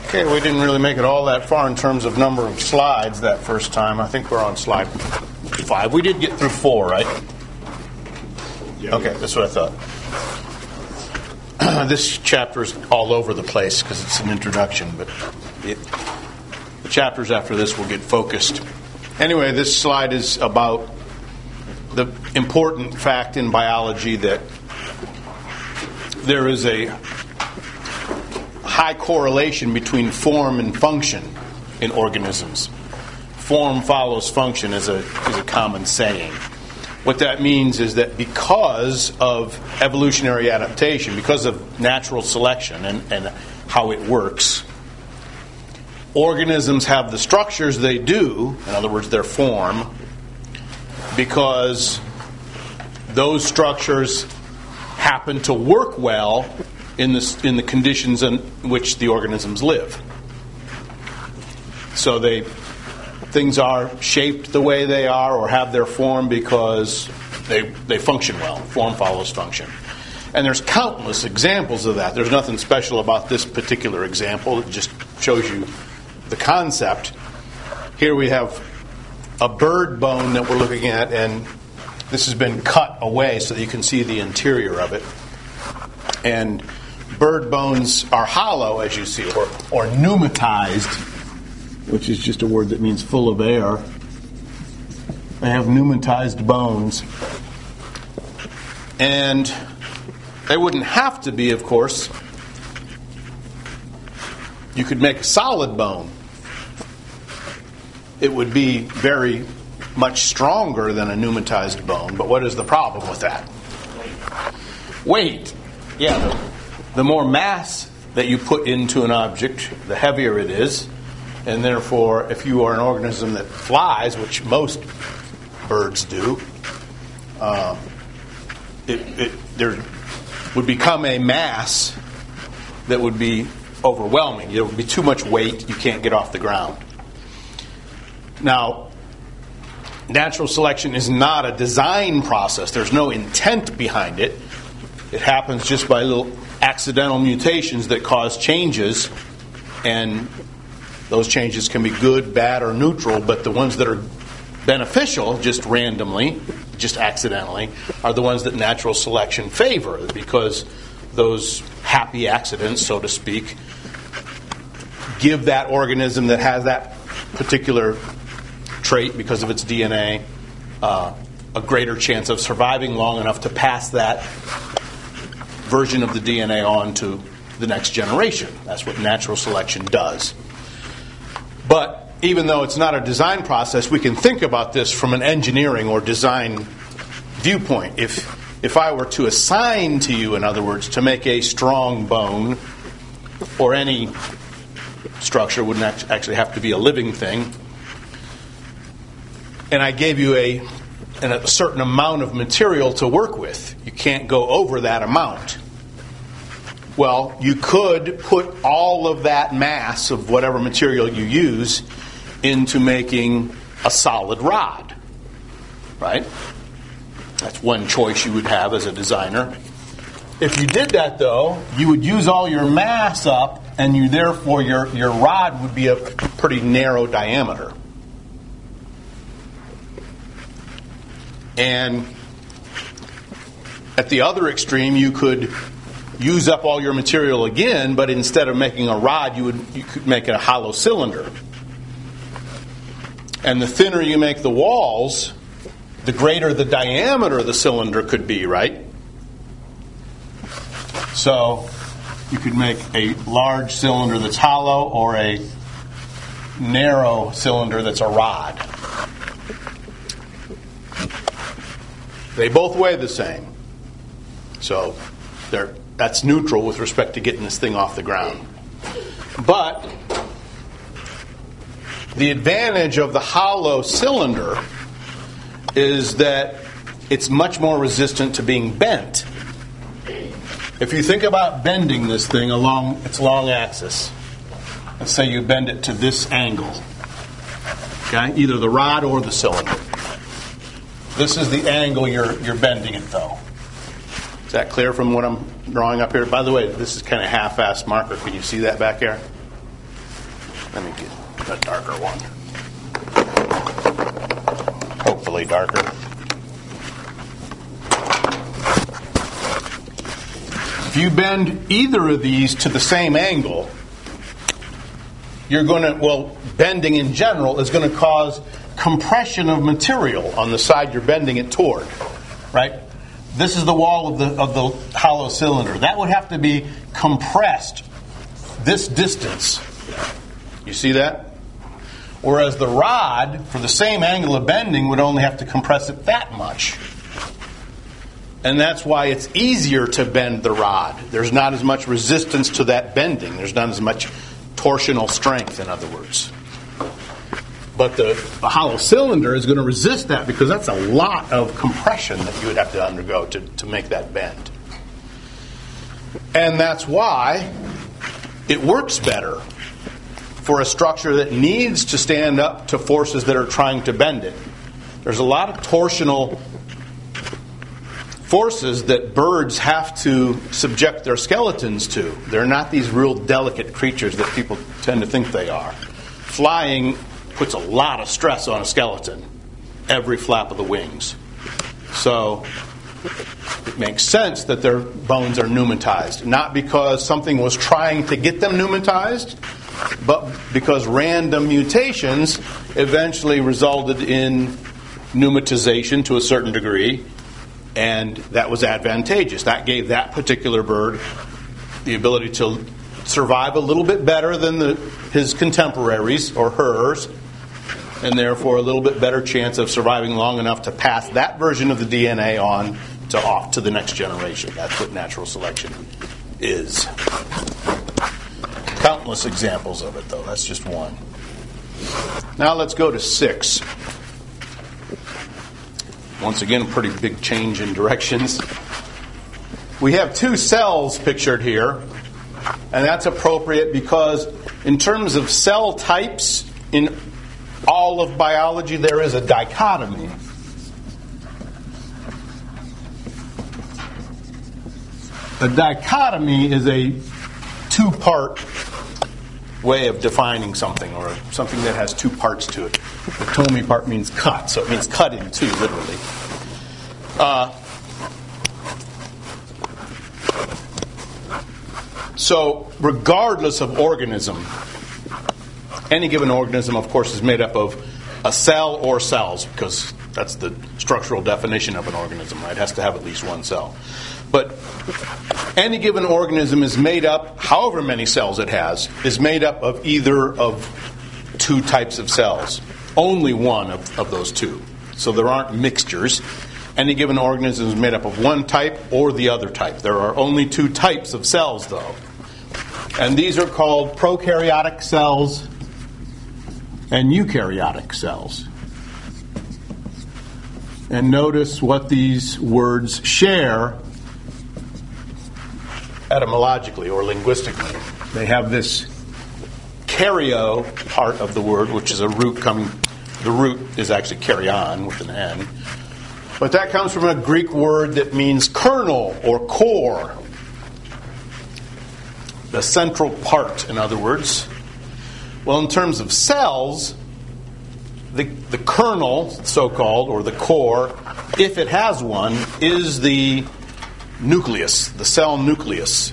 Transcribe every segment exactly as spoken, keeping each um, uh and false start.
Okay, we didn't really make it all that far in terms of number of slides that first time. I think we're on slide five. We did get through four, right? Yeah. Okay, that's what I thought. This chapter is all over the place because it's an introduction, but it, the chapters after this will get focused. Anyway, this slide is about the important fact in biology that there is a high correlation between form and function in organisms. Form follows function is a, is a common saying. What that means is that because of evolutionary adaptation, because of natural selection and, and how it works, organisms have the structures they do, in other words, their form, because those structures happen to work well in the, in the conditions in which the organisms live. So they things are shaped the way they are or have their form because they they function well. Form follows function. And there's countless examples of that. There's nothing special about this particular example. It just shows you the concept. Here we have a bird bone that we're looking at, and this has been cut away so that you can see the interior of it. And bird bones are hollow, as you see, or, or pneumatized, which is just a word that means full of air. They have pneumatized bones. And they wouldn't have to be, of course. You could make a solid bone. It would be very much stronger than a pneumatized bone. But what is the problem with that? Weight. Yeah, the, the more mass that you put into an object, the heavier it is. And therefore, if you are an organism that flies, which most birds do, uh, it, it, there would become a mass that would be overwhelming. There would be too much weight. You can't get off the ground. Now, natural selection is not a design process. There's no intent behind it. It happens just by little accidental mutations that cause changes, and those changes can be good, bad, or neutral, but the ones that are beneficial, just randomly, just accidentally, are the ones that natural selection favor, because those happy accidents, so to speak, give that organism that has that particular trait because of its D N A uh, a greater chance of surviving long enough to pass that version of the D N A on to the next generation. That's what natural selection does. But even though it's not a design process, we can think about this from an engineering or design viewpoint. If if I were to assign to you, in other words, to make a strong bone, or any structure, wouldn't actually have to be a living thing, and I gave you a, a certain amount of material to work with, you can't go over that amount. Well, you could put all of that mass of whatever material you use into making a solid rod, right? That's one choice you would have as a designer. If you did that, though, you would use all your mass up, and you therefore your, your rod would be a pretty narrow diameter. And at the other extreme, you could use up all your material again, but instead of making a rod, you would you could make a hollow cylinder. And the thinner you make the walls, the greater the diameter of the cylinder could be, right? So you could make a large cylinder that's hollow or a narrow cylinder that's a rod. They both weigh the same. So they're, that's neutral with respect to getting this thing off the ground. But the advantage of the hollow cylinder is that it's much more resistant to being bent. If you think about bending this thing along its long axis, let's say you bend it to this angle, okay, either the rod or the cylinder. This is the angle you're you're bending it, though. Is that clear from what I'm drawing up here? By the way, this is kind of half-assed marker. Can you see that back there? Let me get a darker one. Hopefully darker. If you bend either of these to the same angle, you're going to, well, bending in general is going to cause compression of material on the side you're bending it toward, right? This is the wall of the of the hollow cylinder. That would have to be compressed this distance. You see that? Whereas the rod, for the same angle of bending, would only have to compress it that much. And that's why it's easier to bend the rod. There's not as much resistance to that bending. There's not as much torsional strength, in other words. But the, the hollow cylinder is going to resist that because that's a lot of compression that you would have to undergo to, to make that bend. And that's why it works better for a structure that needs to stand up to forces that are trying to bend it. There's a lot of torsional forces that birds have to subject their skeletons to. They're not these real delicate creatures that people tend to think they are. Flying puts a lot of stress on a skeleton, every flap of the wings. So it makes sense that their bones are pneumatized, not because something was trying to get them pneumatized, but because random mutations eventually resulted in pneumatization to a certain degree, and that was advantageous. That gave that particular bird the ability to survive a little bit better than the, his contemporaries or hers, and therefore a little bit better chance of surviving long enough to pass that version of the D N A on to off to the next generation. That's what natural selection is. Countless examples of it, though. That's just one. Now let's go to six. Once again, a pretty big change in directions. We have two cells pictured here, and that's appropriate because in terms of cell types in all of biology, there is a dichotomy. A dichotomy is a two-part way of defining something, or something that has two parts to it. The tomi part means cut, so it means cut in two, literally. Uh, so, regardless of organism, any given organism, of course, is made up of a cell or cells, because that's the structural definition of an organism, right? It has to have at least one cell. But any given organism is made up, however many cells it has, is made up of either of two types of cells. Only one of, of those two. So there aren't mixtures. Any given organism is made up of one type or the other type. There are only two types of cells, though. And these are called prokaryotic cells and eukaryotic cells. And notice what these words share etymologically or linguistically. They have this karyo part of the word, which is a root coming. The root is actually karyon with an N. But that comes from a Greek word that means kernel or core. The central part, in other words. Well, in terms of cells, the, the kernel, so-called, or the core, if it has one, is the nucleus, the cell nucleus.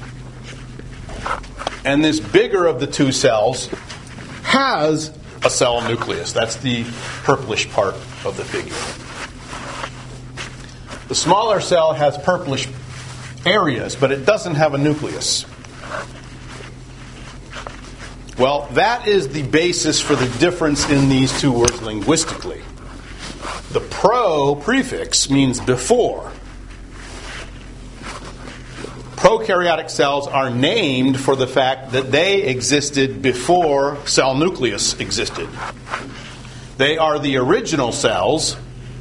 And this bigger of the two cells has a cell nucleus. That's the purplish part of the figure. The smaller cell has purplish areas, but it doesn't have a nucleus. Well, that is the basis for the difference in these two words linguistically. The pro prefix means before. Prokaryotic cells are named for the fact that they existed before cell nucleus existed. They are the original cells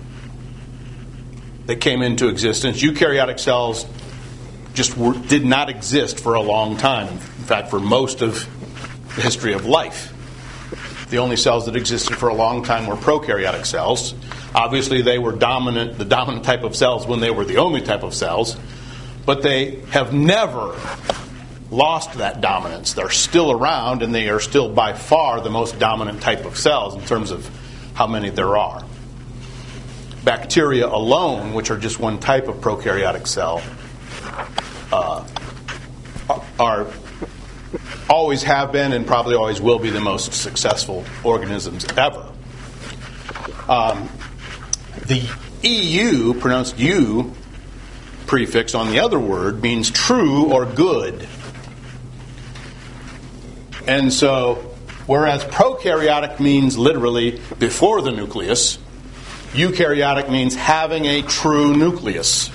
that came into existence. Eukaryotic cells just were, did not exist for a long time. In fact, for most of the history of life. The only cells that existed for a long time were prokaryotic cells. Obviously, they were dominant, the dominant type of cells when they were the only type of cells. But they have never lost that dominance. They're still around, and they are still by far the most dominant type of cells in terms of how many there are. Bacteria alone, which are just one type of prokaryotic cell, uh, are always have been and probably always will be the most successful organisms ever. Um, the E U, pronounced U, prefix on the other word means true or good. And so, whereas prokaryotic means literally before the nucleus, eukaryotic means having a true nucleus.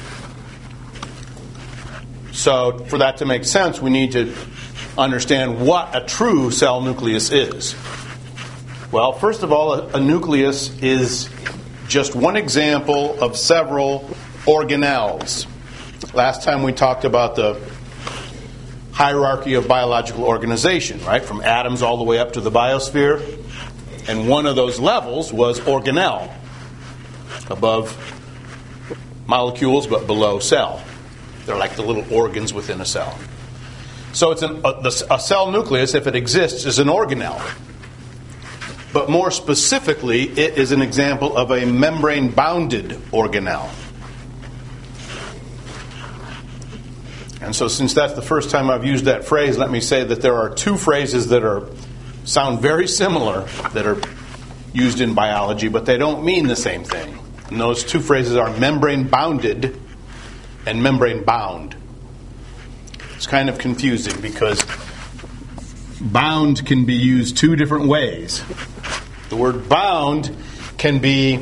So, for that to make sense, we need to understand what a true cell nucleus is. Well, first of all, a, a nucleus is just one example of several organelles. Last time we talked about the hierarchy of biological organization, right? From atoms all the way up to the biosphere. And one of those levels was organelle. Above molecules, but below cell. They're like the little organs within a cell. So it's an, a, a cell nucleus, if it exists, is an organelle. But more specifically, it is an example of a membrane-bounded organelle. And so since that's the first time I've used that phrase, let me say that there are two phrases that are sound very similar that are used in biology, but they don't mean the same thing. And those two phrases are membrane-bounded and membrane-bound. It's kind of confusing because bound can be used two different ways. The word bound can be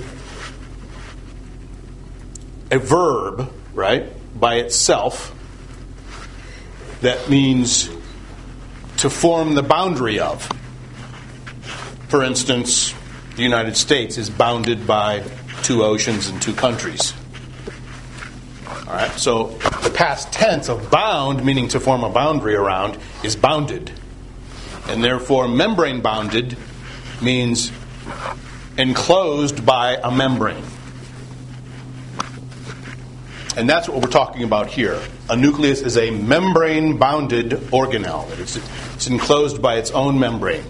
a verb, right, by itself. That means to form the boundary of. For instance, the United States is bounded by two oceans and two countries. All right, so the past tense of bound, meaning to form a boundary around, is bounded. And therefore, membrane bounded means enclosed by a membrane. And that's what we're talking about here. A nucleus is a membrane-bounded organelle. It's, it's enclosed by its own membrane.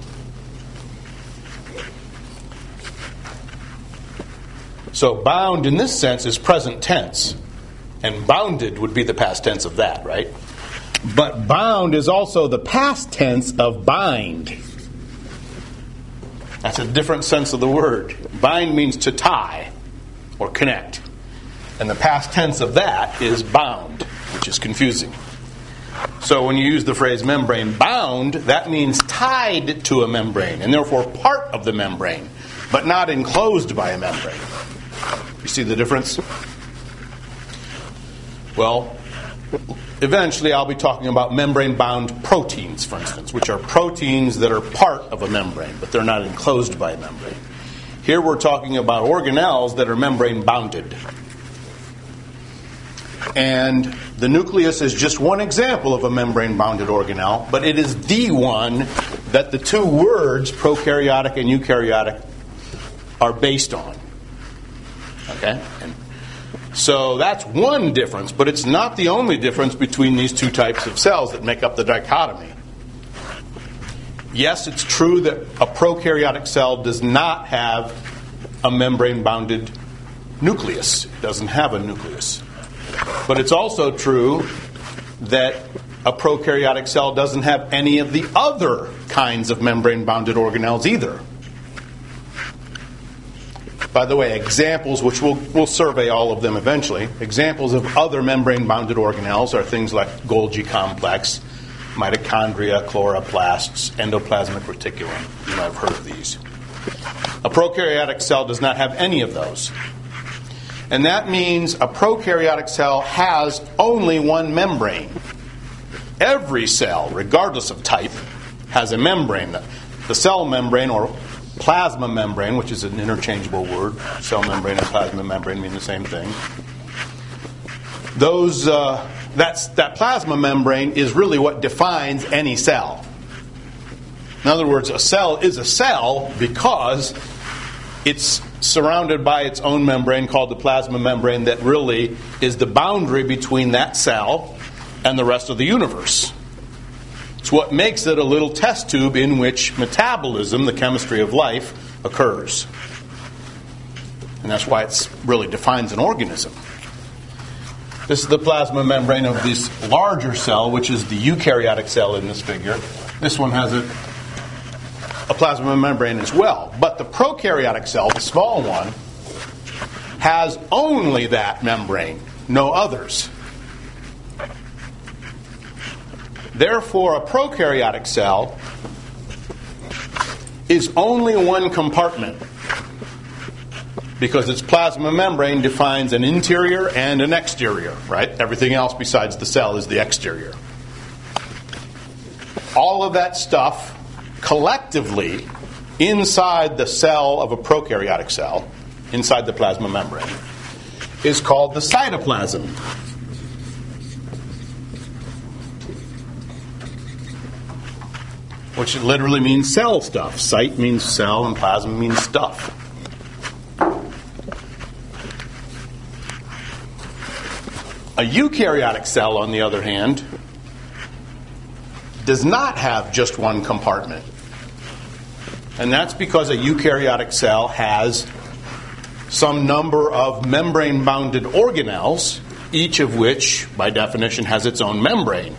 So bound in this sense is present tense. And bounded would be the past tense of that, right? But bound is also the past tense of bind. That's a different sense of the word. Bind means to tie or connect. And the past tense of that is bound, which is confusing. So when you use the phrase membrane bound, that means tied to a membrane, and therefore part of the membrane, but not enclosed by a membrane. You see the difference? Well, eventually I'll be talking about membrane-bound proteins, for instance, which are proteins that are part of a membrane, but they're not enclosed by a membrane. Here we're talking about organelles that are membrane-bounded. And the nucleus is just one example of a membrane-bounded organelle, but it is the one that the two words, prokaryotic and eukaryotic, are based on. Okay? And so that's one difference, but it's not the only difference between these two types of cells that make up the dichotomy. Yes, it's true that a prokaryotic cell does not have a membrane-bounded nucleus. It doesn't have a nucleus. But it's also true that a prokaryotic cell doesn't have any of the other kinds of membrane-bounded organelles either. By the way, examples, which we'll, we'll survey all of them eventually, examples of other membrane-bounded organelles are things like Golgi complex, mitochondria, chloroplasts, endoplasmic reticulum. You might have heard of these. A prokaryotic cell does not have any of those. And that means a prokaryotic cell has only one membrane. Every cell, regardless of type, has a membrane. The cell membrane, or plasma membrane, which is an interchangeable word, cell membrane and plasma membrane mean the same thing. Those, uh, that's, that plasma membrane is really what defines any cell. In other words, a cell is a cell because it's surrounded by its own membrane called the plasma membrane that really is the boundary between that cell and the rest of the universe. It's what makes it a little test tube in which metabolism, the chemistry of life, occurs. And that's why it really defines an organism. This is the plasma membrane of this larger cell, which is the eukaryotic cell in this figure. This one has a, a plasma membrane as well. But the prokaryotic cell, the small one, has only that membrane, no others. Therefore, a prokaryotic cell is only one compartment, because its plasma membrane defines an interior and an exterior, right? Everything else besides the cell is the exterior. All of that stuff collectively inside the cell of a prokaryotic cell, inside the plasma membrane, is called the cytoplasm. Which literally means cell stuff. Cyte means cell and plasma means stuff. A eukaryotic cell, on the other hand, does not have just one compartment. And that's because a eukaryotic cell has some number of membrane-bounded organelles, each of which, by definition, has its own membrane.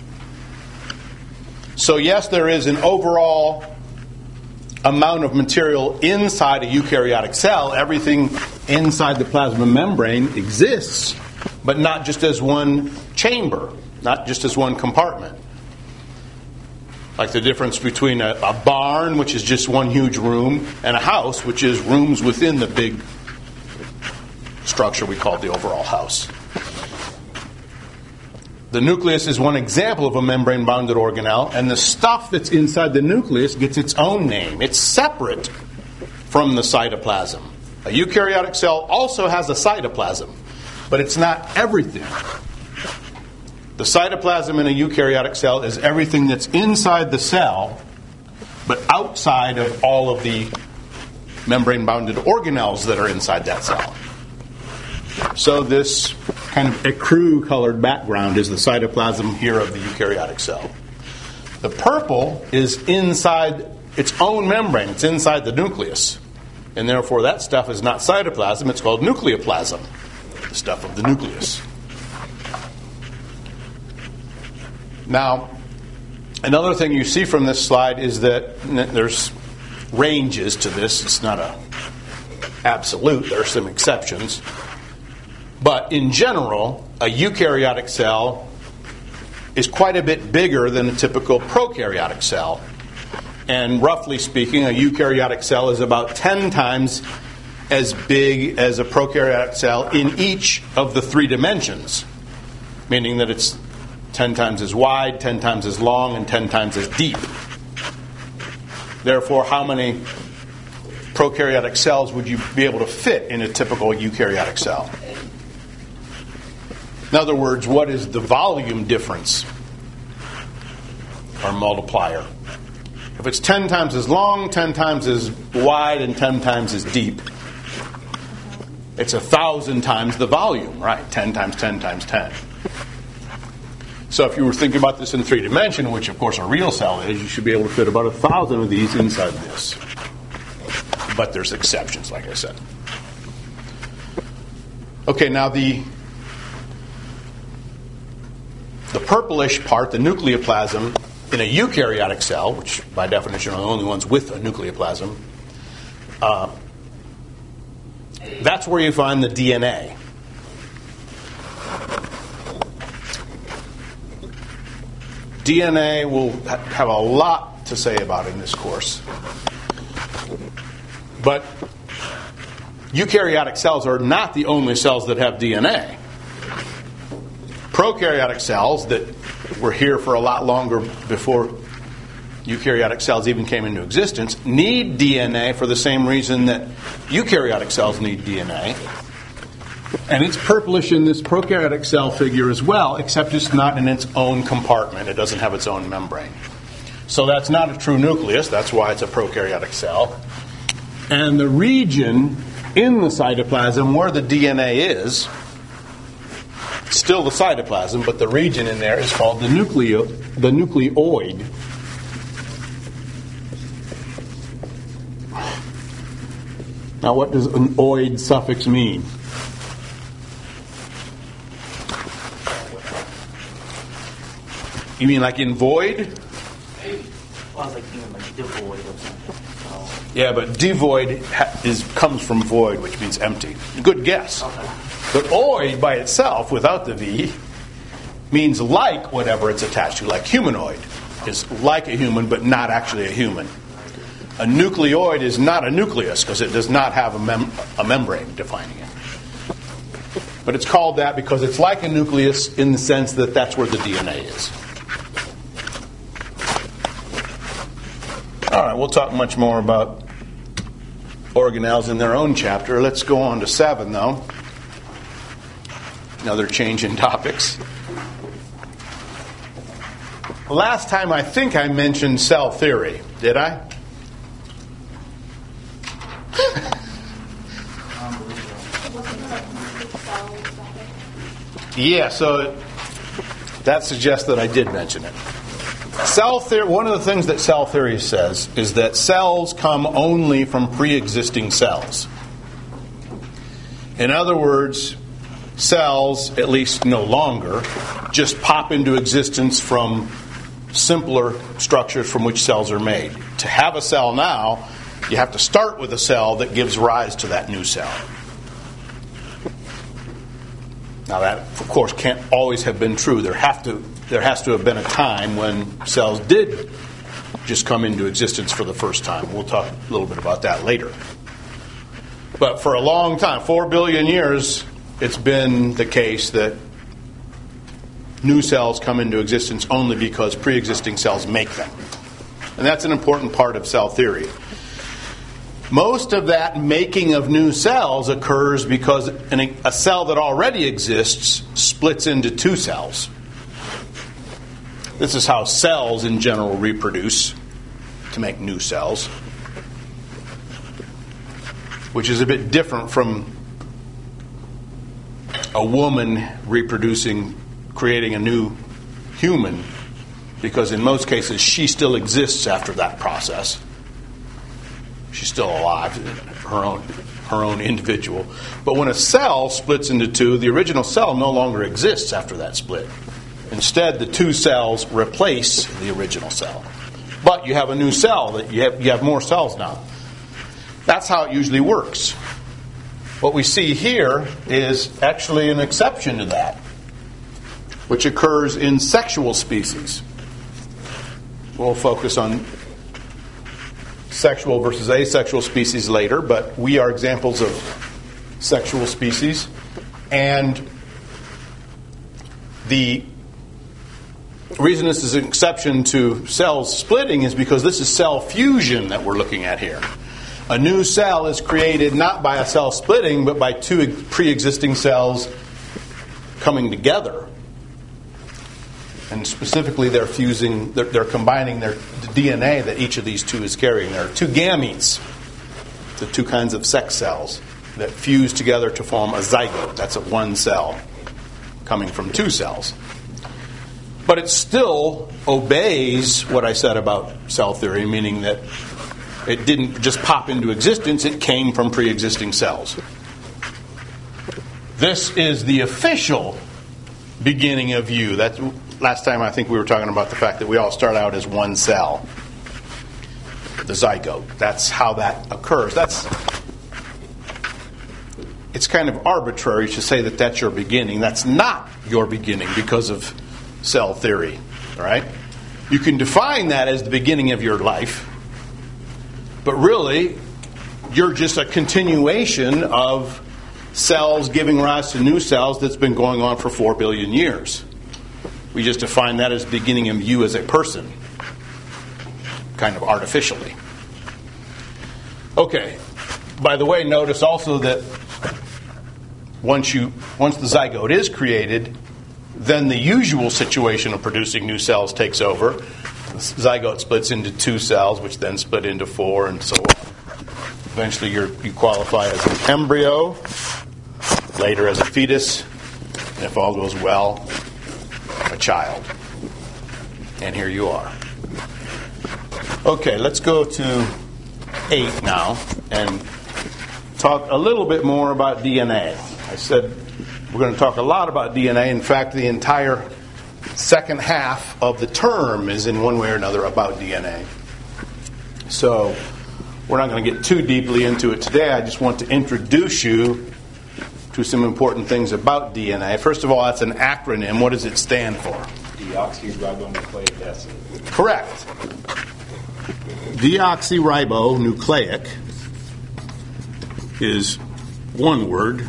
So yes, there is an overall amount of material inside a eukaryotic cell. Everything inside the plasma membrane exists, but not just as one chamber, not just as one compartment. Like the difference between a, a barn, which is just one huge room, and a house, which is rooms within the big structure we call the overall house. The nucleus is one example of a membrane-bounded organelle, and the stuff that's inside the nucleus gets its own name. It's separate from the cytoplasm. A eukaryotic cell also has a cytoplasm, but it's not everything. The cytoplasm in a eukaryotic cell is everything that's inside the cell, but outside of all of the membrane-bounded organelles that are inside that cell. So this kind of ecru-colored background is the cytoplasm here of the eukaryotic cell. The purple is inside its own membrane. It's inside the nucleus. And therefore that stuff is not cytoplasm, it's called nucleoplasm, the stuff of the nucleus. Now, another thing you see from this slide is that there's ranges to this. It's not a absolute. There are some exceptions. But in general, a eukaryotic cell is quite a bit bigger than a typical prokaryotic cell. And roughly speaking, a eukaryotic cell is about ten times as big as a prokaryotic cell in each of the three dimensions, meaning that it's ten times as wide, ten times as long, and ten times as deep. Therefore, how many prokaryotic cells would you be able to fit in a typical eukaryotic cell? In other words, what is the volume difference or multiplier? If it's ten times as long, ten times as wide, and ten times as deep, it's a thousand times the volume, right? ten times ten times ten. So if you were thinking about this in three dimension, which of course a real cell is, you should be able to fit about a thousand of these inside this. But there's exceptions, like I said. Okay, now the the purplish part, the nucleoplasm, in a eukaryotic cell, which by definition are the only ones with a nucleoplasm, uh, that's where you find the D N A. D N A will ha- have a lot to say about in this course. But eukaryotic cells are not the only cells that have D N A. Prokaryotic cells that were here for a lot longer before eukaryotic cells even came into existence need D N A for the same reason that eukaryotic cells need D N A. And it's purplish in this prokaryotic cell figure as well, except it's not in its own compartment. It doesn't have its own membrane. So that's not a true nucleus. That's why it's a prokaryotic cell. And the region in the cytoplasm where the D N A is still the cytoplasm, but the region in there is called the nucleo, the nucleoid. Now, what does an oid suffix mean? You mean like in void? Well, I was like thinking like devoid or something. So. Yeah, but devoid ha- is comes from void, which means empty. Good guess. Okay. But oid by itself, without the V, means like whatever it's attached to. Like humanoid is like a human, but not actually a human. A nucleoid is not a nucleus because it does not have a, mem- a membrane defining it. But it's called that because it's like a nucleus in the sense that that's where the D N A is. All right, we'll talk much more about organelles in their own chapter. Let's go on to seven, though. Another change in topics. Last time I think I mentioned cell theory. Did I? Yeah, so that suggests that I did mention it. Cell theory, one of the things that cell theory says is that cells come only from pre-existing cells. In other words, cells, at least no longer, just pop into existence from simpler structures from which cells are made. To have a cell now, you have to start with a cell that gives rise to that new cell. Now that, of course, can't always have been true. There have to, there has to have been a time when cells did just come into existence for the first time. We'll talk a little bit about that later. But for a long time, four billion years, it's been the case that new cells come into existence only because pre-existing cells make them. And that's an important part of cell theory. Most of that making of new cells occurs because a cell that already exists splits into two cells. This is how cells in general reproduce to make new cells, which is a bit different from a woman reproducing, creating a new human, because in most cases she still exists after that process. She's still alive, her own, her own individual. But when a cell splits into two, the original cell no longer exists after that split. Instead, the two cells replace the original cell. But you have a new cell, that you have, you have more cells now. That's how it usually works. What we see here is actually an exception to that, which occurs in sexual species. We'll focus on sexual versus asexual species later, but we are examples of sexual species. And the reason this is an exception to cells splitting is because this is cell fusion that we're looking at here. A new cell is created not by a cell splitting, but by two pre-existing cells coming together. And specifically, they're fusing, they're, they're combining their the D N A that each of these two is carrying. There are two gametes, the two kinds of sex cells, that fuse together to form a zygote. That's a one cell coming from two cells. But it still obeys what I said about cell theory, meaning that it didn't just pop into existence, it came from pre-existing cells. This is the official beginning of you. That's, last time I think we were talking about the fact that we all start out as one cell. The zygote. That's how that occurs. That's it's kind of arbitrary to say that that's your beginning. That's not your beginning because of cell theory. All right? You can define that as the beginning of your life, but really, you're just a continuation of cells giving rise to new cells that's been going on for four billion years. We just define that as the beginning of you as a person, kind of artificially. Okay. By the way, notice also that once you once the zygote is created, then the usual situation of producing new cells takes over. The zygote splits into two cells, which then split into four, and so on. Eventually, you're, you qualify as an embryo, later as a fetus, And if all goes well, a child. And here you are. Okay, let's go to eight now and talk a little bit more about D N A. I said we're going to talk a lot about D N A. In fact, the entire second half of the term is in one way or another about D N A. So we're not going to get too deeply into it today. I just want to introduce you to some important things about D N A. First of all, that's an acronym. What does it stand for? Deoxyribonucleic acid. Correct. Deoxyribonucleic is one word,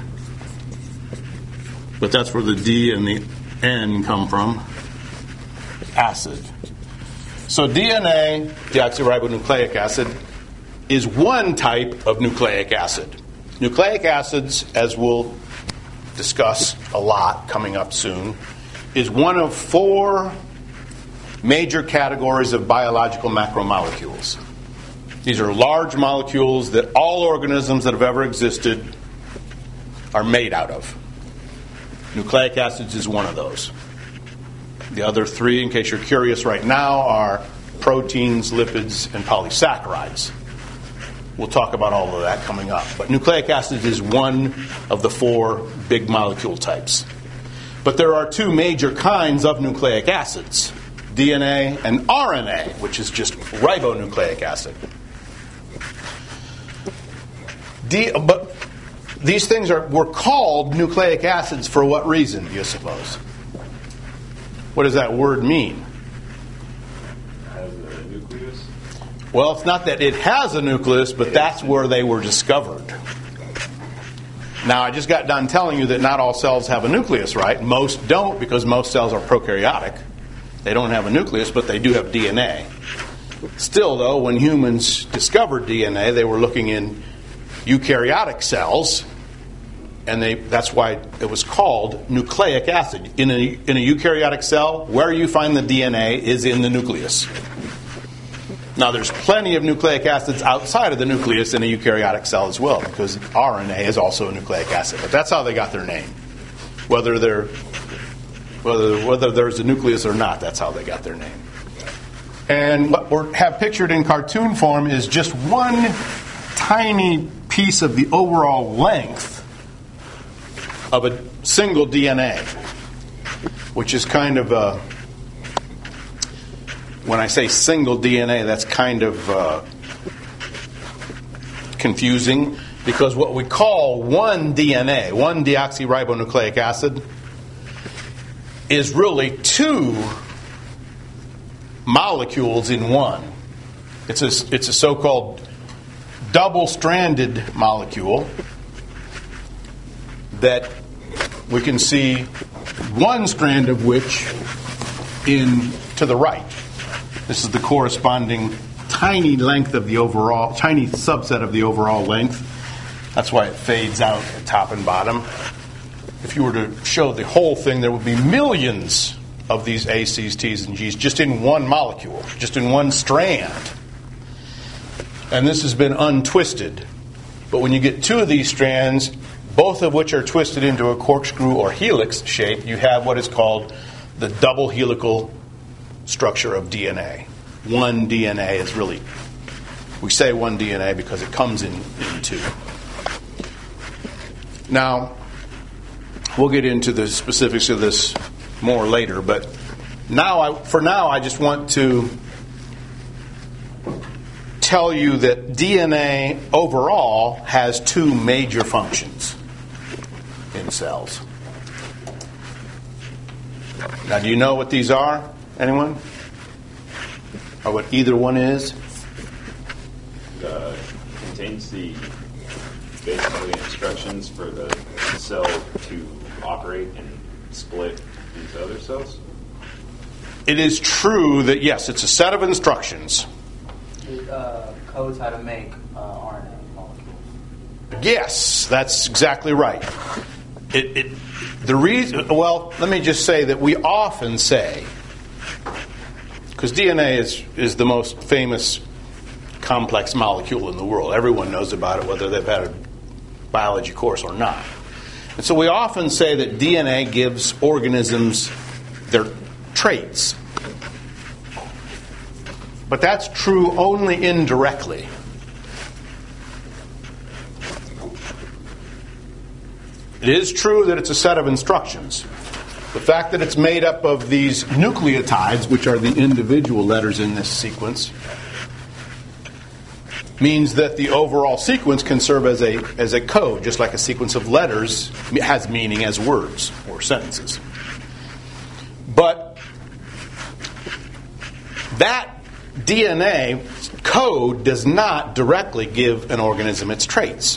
but that's where the D and the N come from. Acid. So D N A, deoxyribonucleic acid, is one type of nucleic acid. Nucleic acids, as we'll discuss a lot coming up soon, is one of four major categories of biological macromolecules. These are large molecules that all organisms that have ever existed are made out of. Nucleic acids is one of those. The other three, in case you're curious right now, are proteins, lipids, and polysaccharides. We'll talk about all of that coming up. But nucleic acids is one of the four big molecule types. But there are two major kinds of nucleic acids, D N A and R N A, which is just ribonucleic acid. D, but these things are were called nucleic acids for what reason, do you suppose? What does that word mean? Has a nucleus? Well, it's not that it has a nucleus, but that's where they were discovered. Now, I just got done telling you that not all cells have a nucleus, right? Most don't, because most cells are prokaryotic. They don't have a nucleus, but they do have D N A. Still, though, when humans discovered D N A, they were looking in eukaryotic cells, and they that's why it was called nucleic acid. In a, in a eukaryotic cell, where you find the D N A is in the nucleus. Now, there's plenty of nucleic acids outside of the nucleus in a eukaryotic cell as well, because R N A is also a nucleic acid. But that's how they got their name. Whether they're whether whether there's a nucleus or not, that's how they got their name. And what we have pictured in cartoon form is just one tiny piece of the overall length of a single D N A, which is kind of a... When I say single D N A, that's kind of uh, confusing, because what we call one D N A, one deoxyribonucleic acid, is really two molecules in one. It's a, it's a so-called double-stranded molecule that we can see one strand of which in to the right. This is the corresponding tiny length of the overall, tiny subset of the overall length. That's why it fades out at top and bottom. If you were to show the whole thing, there would be millions of these A, C's, T's, and G's just in one molecule, just in one strand. And this has been untwisted. But when you get two of these strands, both of which are twisted into a corkscrew or helix shape, you have what is called the double helical structure of D N A. One D N A is really, we say one D N A because it comes in, in two. Now, we'll get into the specifics of this more later, but now, I, for now, I just want to tell you that D N A overall has two major functions in cells. Now, do you know what these are? Anyone? Or what either one is? Uh, contains the basically instructions for the cell to operate and split into other cells? It is true that, yes, it's a set of instructions. It uh, codes how to make uh, R N A molecules. Yes, that's exactly right. It, it, the reason, well, let me just say that we often say, because D N A is, is the most famous complex molecule in the world. Everyone knows about it, whether they've had a biology course or not. And so we often say that D N A gives organisms their traits. But that's true only indirectly. It is true that it's a set of instructions. The fact that it's made up of these nucleotides, which are the individual letters in this sequence, means that the overall sequence can serve as a as a code, just like a sequence of letters has meaning as words or sentences. But that D N A code does not directly give an organism its traits.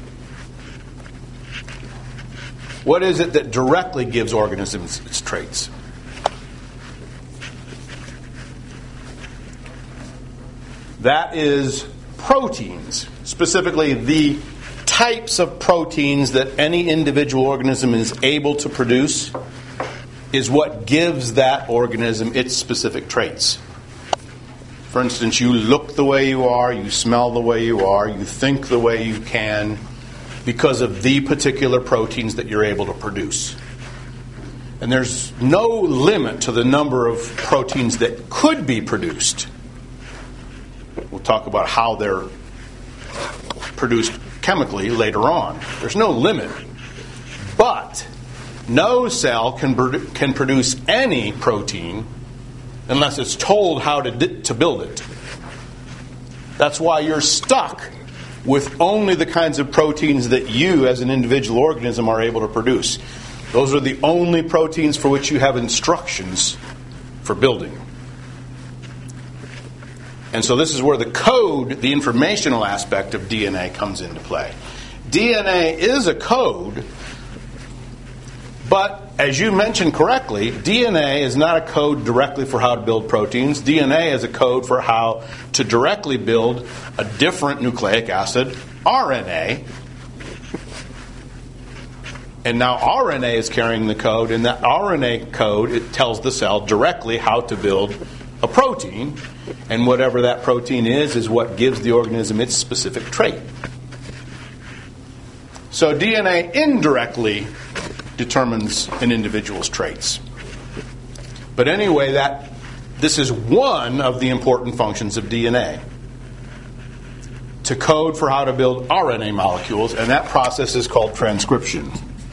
What is it that directly gives organisms its traits? That is proteins, specifically the types of proteins that any individual organism is able to produce is what gives that organism its specific traits. For instance, you look the way you are, you smell the way you are, you think the way you can because of the particular proteins that you're able to produce. And there's no limit to the number of proteins that could be produced. We'll talk about how they're produced chemically later on. There's no limit. But no cell can, produ- can produce any protein unless it's told how to, di- to build it. That's why you're stuck with only the kinds of proteins that you as an individual organism are able to produce. Those are the only proteins for which you have instructions for building. And so this is where the code, the informational aspect of D N A comes into play. D N A is a code, but as you mentioned correctly, D N A is not a code directly for how to build proteins. D N A is a code for how to directly build a different nucleic acid, R N A. And now R N A is carrying the code, and that R N A code, it tells the cell directly how to build a protein, and whatever that protein is, is what gives the organism its specific trait. So D N A indirectly determines an individual's traits. But anyway, that this is one of the important functions of D N A. To code for how to build R N A molecules, and that process is called transcription.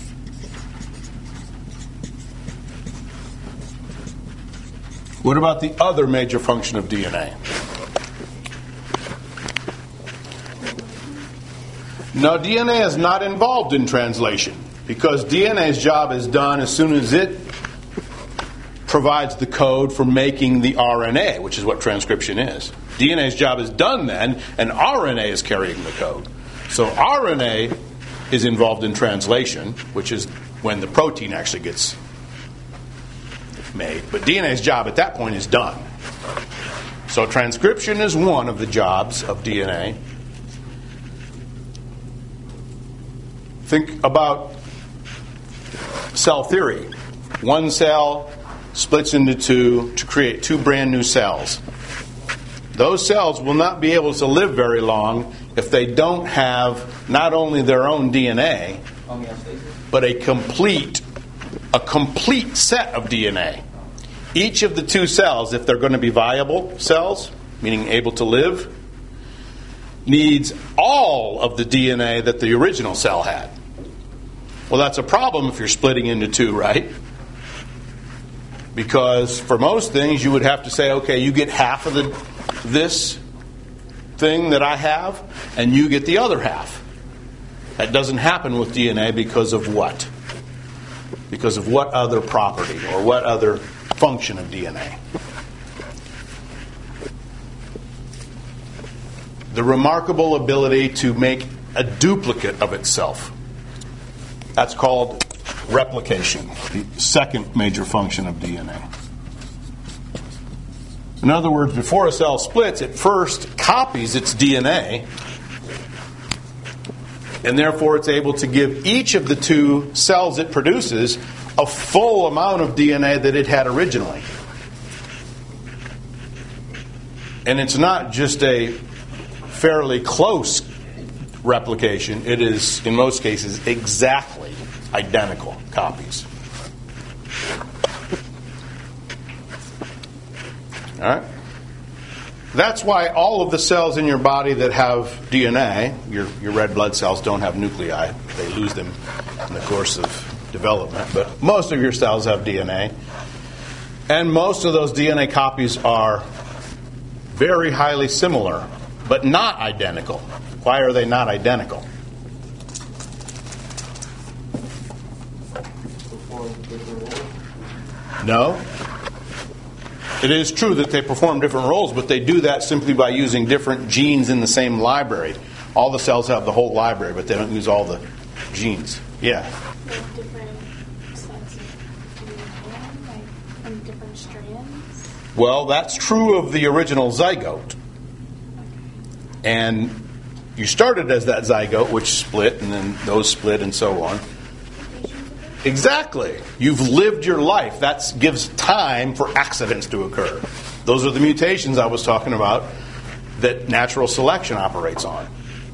What about the other major function of D N A? Now, D N A is not involved in translation because D N A's job is done as soon as it provides the code for making the R N A, which is what transcription is. D N A's job is done then, and R N A is carrying the code. So R N A is involved in translation, which is when the protein actually gets made. But D N A's job at that point is done. So transcription is one of the jobs of D N A. Think about cell theory. One cell splits into two to create two brand new cells. Those cells will not be able to live very long if they don't have not only their own D N A, but a complete a complete set of D N A. Each of the two cells, if they're going to be viable cells, meaning able to live, needs all of the D N A that the original cell had. Well, that's a problem if you're splitting into two, right? Because for most things, you would have to say, okay, you get half of the this thing that I have, and you get the other half. That doesn't happen with D N A because of what? Because of what other property or what other function of D N A? The remarkable ability to make a duplicate of itself. That's called replication, the second major function of D N A. In other words, before a cell splits, it first copies its D N A, and therefore it's able to give each of the two cells it produces a full amount of D N A that it had originally. And it's not just a fairly close replication. It is, in most cases, exactly identical copies. All right? That's why all of the cells in your body that have D N A, your, your red blood cells don't have nuclei. They lose them in the course of development. But most of your cells have D N A. And most of those D N A copies are very highly similar, but not identical. Why are they not identical? No. It is true that they perform different roles, but they do that simply by using different genes in the same library. All the cells have the whole library, but they don't use all the genes. Yeah? Like different sets of D N A, like in different strands? Well, that's true of the original zygote. And you started as that zygote, which split, and then those split, and so on. Exactly. You've lived your life. That gives time for accidents to occur. Those are the mutations I was talking about that natural selection operates on.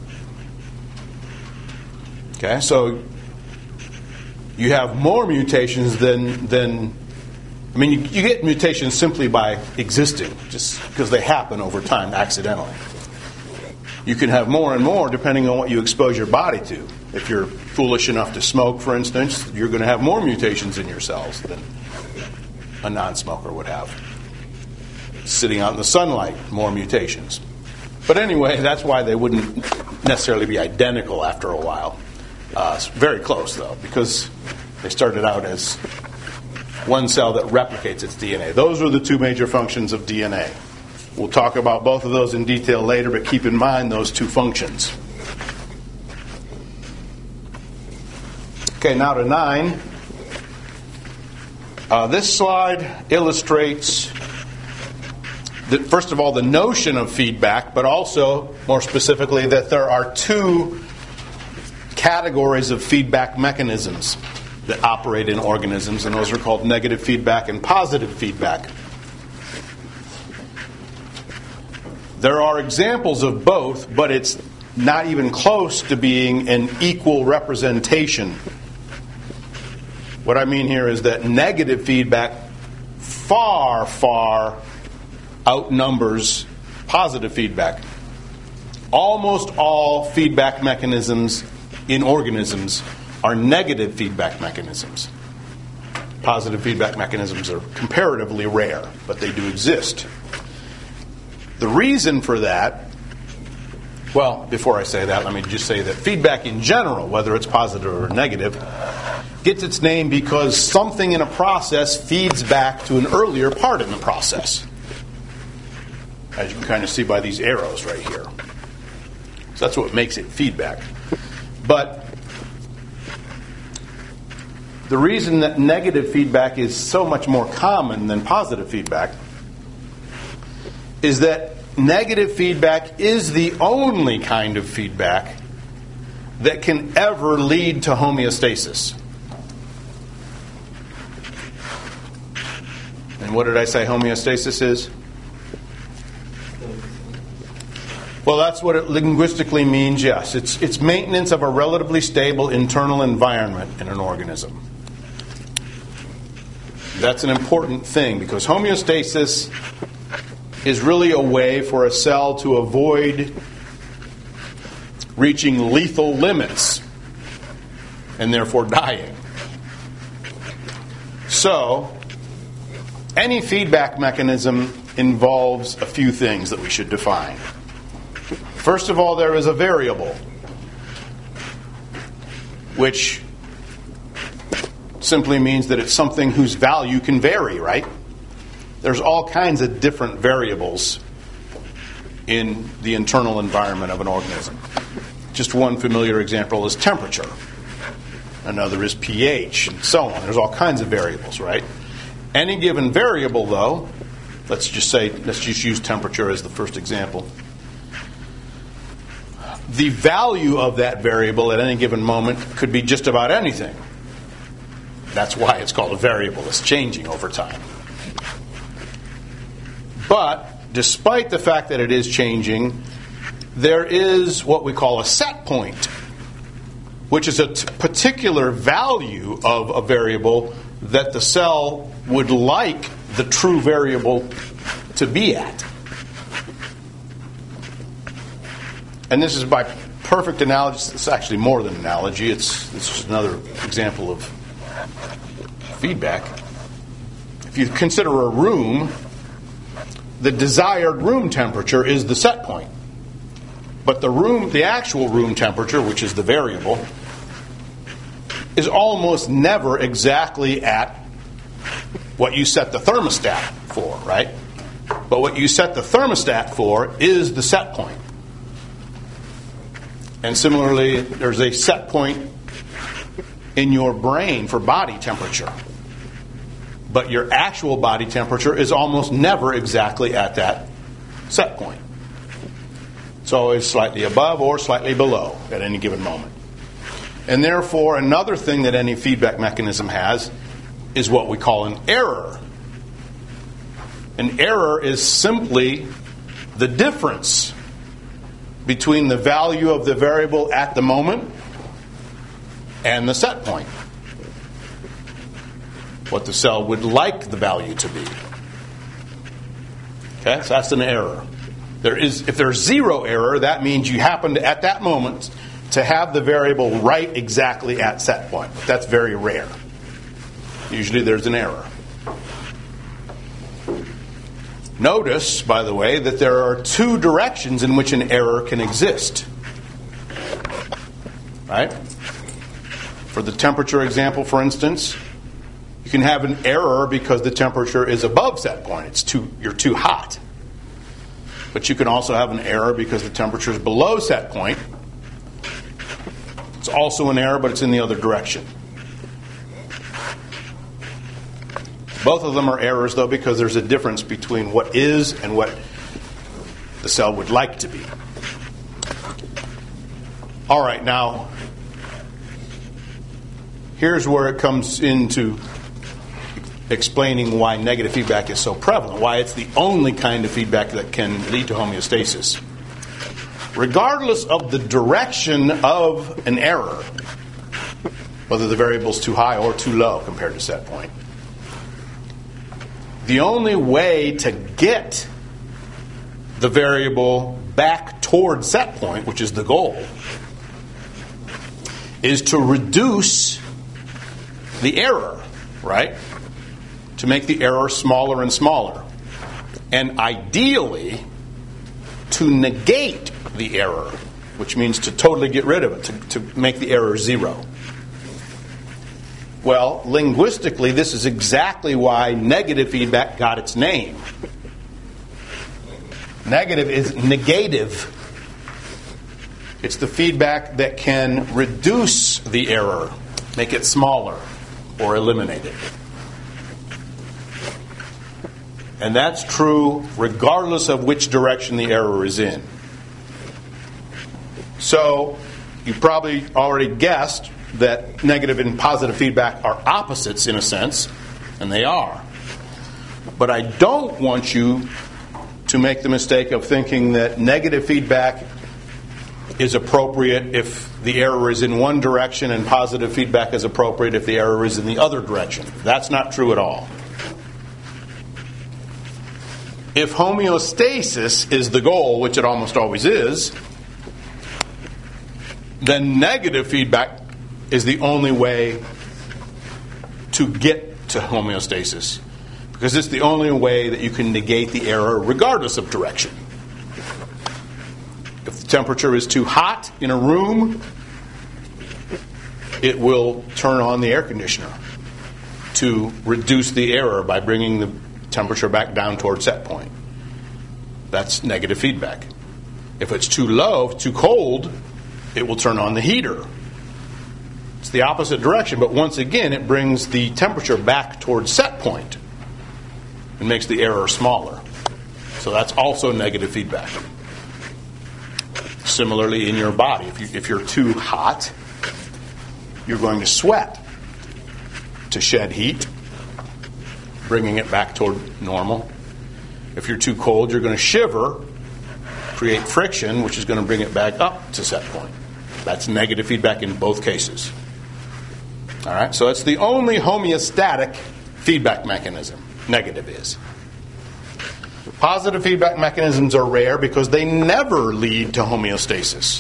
Okay, so you have more mutations than, than I mean, you, you get mutations simply by existing, just because they happen over time accidentally. You can have more and more depending on what you expose your body to. If you're foolish enough to smoke, for instance, you're going to have more mutations in your cells than a non-smoker would have. Sitting out in the sunlight, more mutations. But anyway, that's why they wouldn't necessarily be identical after a while. Uh, it's very close, though, because they started out as one cell that replicates its D N A. Those are the two major functions of D N A. We'll talk about both of those in detail later, but keep in mind those two functions. Okay, now to nine. Uh, this slide illustrates, that, first of all, the notion of feedback, but also, more specifically, that there are two categories of feedback mechanisms that operate in organisms, and those are called negative feedback and positive feedback. There are examples of both, but it's not even close to being an equal representation. What I mean here is that negative feedback far, far outnumbers positive feedback. Almost all feedback mechanisms in organisms are negative feedback mechanisms. Positive feedback mechanisms are comparatively rare, but they do exist. The reason for that, well, before I say that, let me just say that feedback in general, whether it's positive or negative, gets its name because something in a process feeds back to an earlier part in the process. As you can kind of see by these arrows right here. So that's what makes it feedback. But the reason that negative feedback is so much more common than positive feedback is that negative feedback is the only kind of feedback that can ever lead to homeostasis. And what did I say homeostasis is? Well, that's what it linguistically means, yes. It's, it's maintenance of a relatively stable internal environment in an organism. That's an important thing because homeostasis is really a way for a cell to avoid reaching lethal limits and therefore dying. So, any feedback mechanism involves a few things that we should define. First of all, there is a variable, which simply means that it's something whose value can vary, right? There's all kinds of different variables in the internal environment of an organism. Just one familiar example is temperature. Another is pH, and so on. There's all kinds of variables, right? Any given variable, though, let's just say, let's just use temperature as the first example. The value of that variable at any given moment could be just about anything. That's why it's called a variable. It's changing over time. But despite the fact that it is changing, there is what we call a set point. which is a t- particular value of a variable that the cell would like the true variable to be at. And this is by perfect analogy. It's actually more than analogy. It's, it's just another example of feedback. If you consider a room, the desired room temperature is the set point. But the room, the actual room temperature, which is the variable, is almost never exactly at what you set the thermostat for, right? But what you set the thermostat for is the set point. And similarly, there's a set point in your brain for body temperature. But your actual body temperature is almost never exactly at that set point. It's always slightly above or slightly below at any given moment. And therefore, another thing that any feedback mechanism has is what we call an error. An error is simply the difference between the value of the variable at the moment and the set point. What the cell would like the value to be. Okay, so that's an error. There is, if there's zero error, that means you happen to, at that moment, to have the variable right exactly at set point. But that's very rare. Usually there's an error. Notice, by the way, that there are two directions in which an error can exist. Right? For the temperature example, for instance, you can have an error because the temperature is above set point. It's too, you're too hot. But you can also have an error because the temperature is below set point. It's also an error, but it's in the other direction. Both of them are errors, though, because there's a difference between what is and what the cell would like to be. All right, now, here's where it comes into explaining why negative feedback is so prevalent, why it's the only kind of feedback that can lead to homeostasis. Regardless of the direction of an error, whether the variable is too high or too low compared to set point, the only way to get the variable back toward set point, which is the goal, is to reduce the error, right? To make the error smaller and smaller. And ideally, to negate the error, which means to totally get rid of it, to, to make the error zero. Well, linguistically, this is exactly why negative feedback got its name. Negative is negative. It's the feedback that can reduce the error, make it smaller, or eliminate it. And that's true regardless of which direction the error is in. So, you probably already guessed that negative and positive feedback are opposites in a sense, and they are. But I don't want you to make the mistake of thinking that negative feedback is appropriate if the error is in one direction and positive feedback is appropriate if the error is in the other direction. That's not true at all. If homeostasis is the goal, which it almost always is, then negative feedback is the only way to get to homeostasis, because it's the only way that you can negate the error regardless of direction. If the temperature is too hot in a room, it will turn on the air conditioner to reduce the error by bringing the temperature back down toward set point. That's negative feedback. If it's too low, too cold, it will turn on the heater. It's the opposite direction, but once again, it brings the temperature back towards set point and makes the error smaller. So that's also negative feedback. Similarly, in your body, if, you, if you're too hot, you're going to sweat to shed heat, bringing it back toward normal. If you're too cold, you're going to shiver, create friction, which is going to bring it back up to set point. That's negative feedback in both cases. All right, so it's the only homeostatic feedback mechanism. Negative is. Positive feedback mechanisms are rare because they never lead to homeostasis.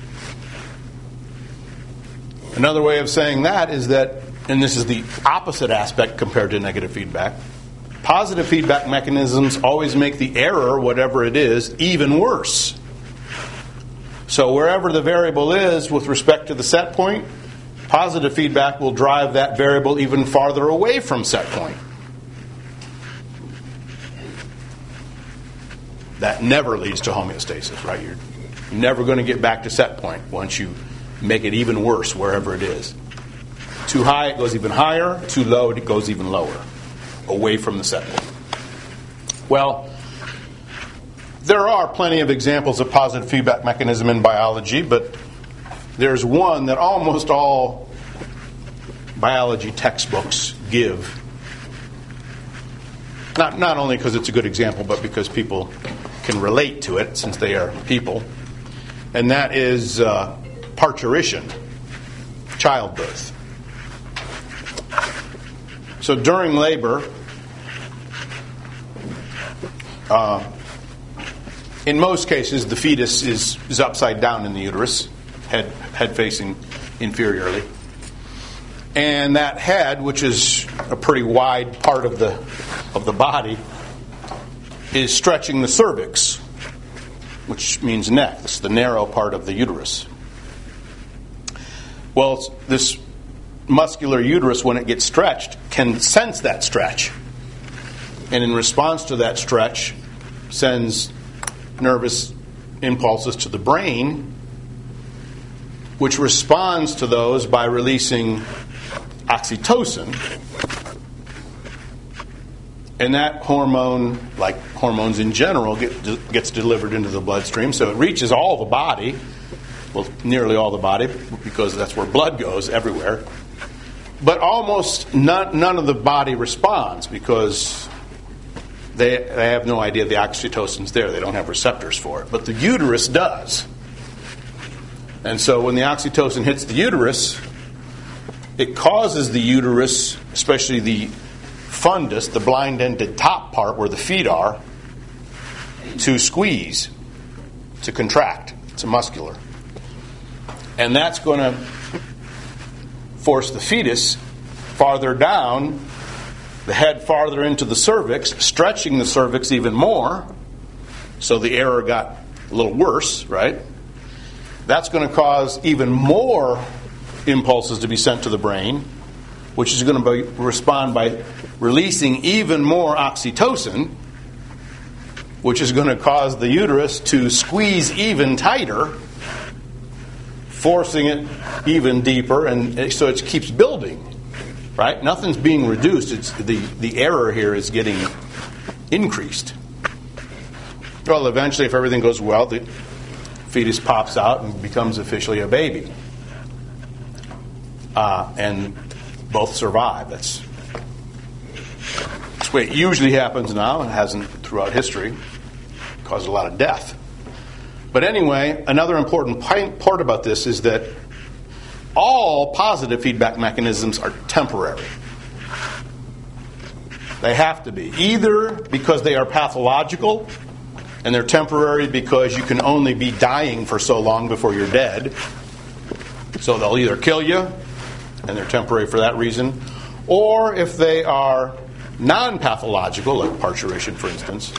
Another way of saying that is that, and this is the opposite aspect compared to negative feedback, positive feedback mechanisms always make the error, whatever it is, even worse. So wherever the variable is with respect to the set point, positive feedback will drive that variable even farther away from set point. That never leads to homeostasis, right? You're never going to get back to set point once you make it even worse wherever it is. Too high, it goes even higher. Too low, it goes even lower, away from the set point. Well, there are plenty of examples of positive feedback mechanism in biology, but there's one that almost all biology textbooks give. Not, not only because it's a good example, but because people can relate to it since they are people. And that is uh, parturition, childbirth. So during labor, uh, in most cases, the fetus is, is upside down in the uterus, head head facing inferiorly. And that head, which is a pretty wide part of the of the body, is stretching the cervix, which means neck, the narrow part of the uterus. Well, this muscular uterus, when it gets stretched, can sense that stretch. And in response to that stretch, sends nervous impulses to the brain, which responds to those by releasing oxytocin. And that hormone, like hormones in general, get, gets delivered into the bloodstream. So it reaches all the body, well, nearly all the body, because that's where blood goes everywhere. But almost none, none of the body responds because they, they have no idea the oxytocin's there. They don't have receptors for it. But the uterus does. And so when the oxytocin hits the uterus, it causes the uterus, especially the fundus, the blind-ended top part where the feet are, to squeeze, to contract. It's a muscular. And that's going to force the fetus farther down, the head farther into the cervix, stretching the cervix even more. So the error got a little worse, right? That's going to cause even more impulses to be sent to the brain, which is going to be, respond by releasing even more oxytocin, which is going to cause the uterus to squeeze even tighter, forcing it even deeper, and so it keeps building. Right? Nothing's being reduced. It's the, the error here is getting increased. Well, eventually, if everything goes well, the fetus pops out and becomes officially a baby. Uh, and both survive. That's, that's the way it usually happens now. It hasn't throughout history. Caused a lot of death. But anyway, another important part about this is that all positive feedback mechanisms are temporary. They have to be. Either because they are pathological, and they're temporary because you can only be dying for so long before you're dead. So they'll either kill you, and they're temporary for that reason, or if they are non-pathological, like parturition, for instance,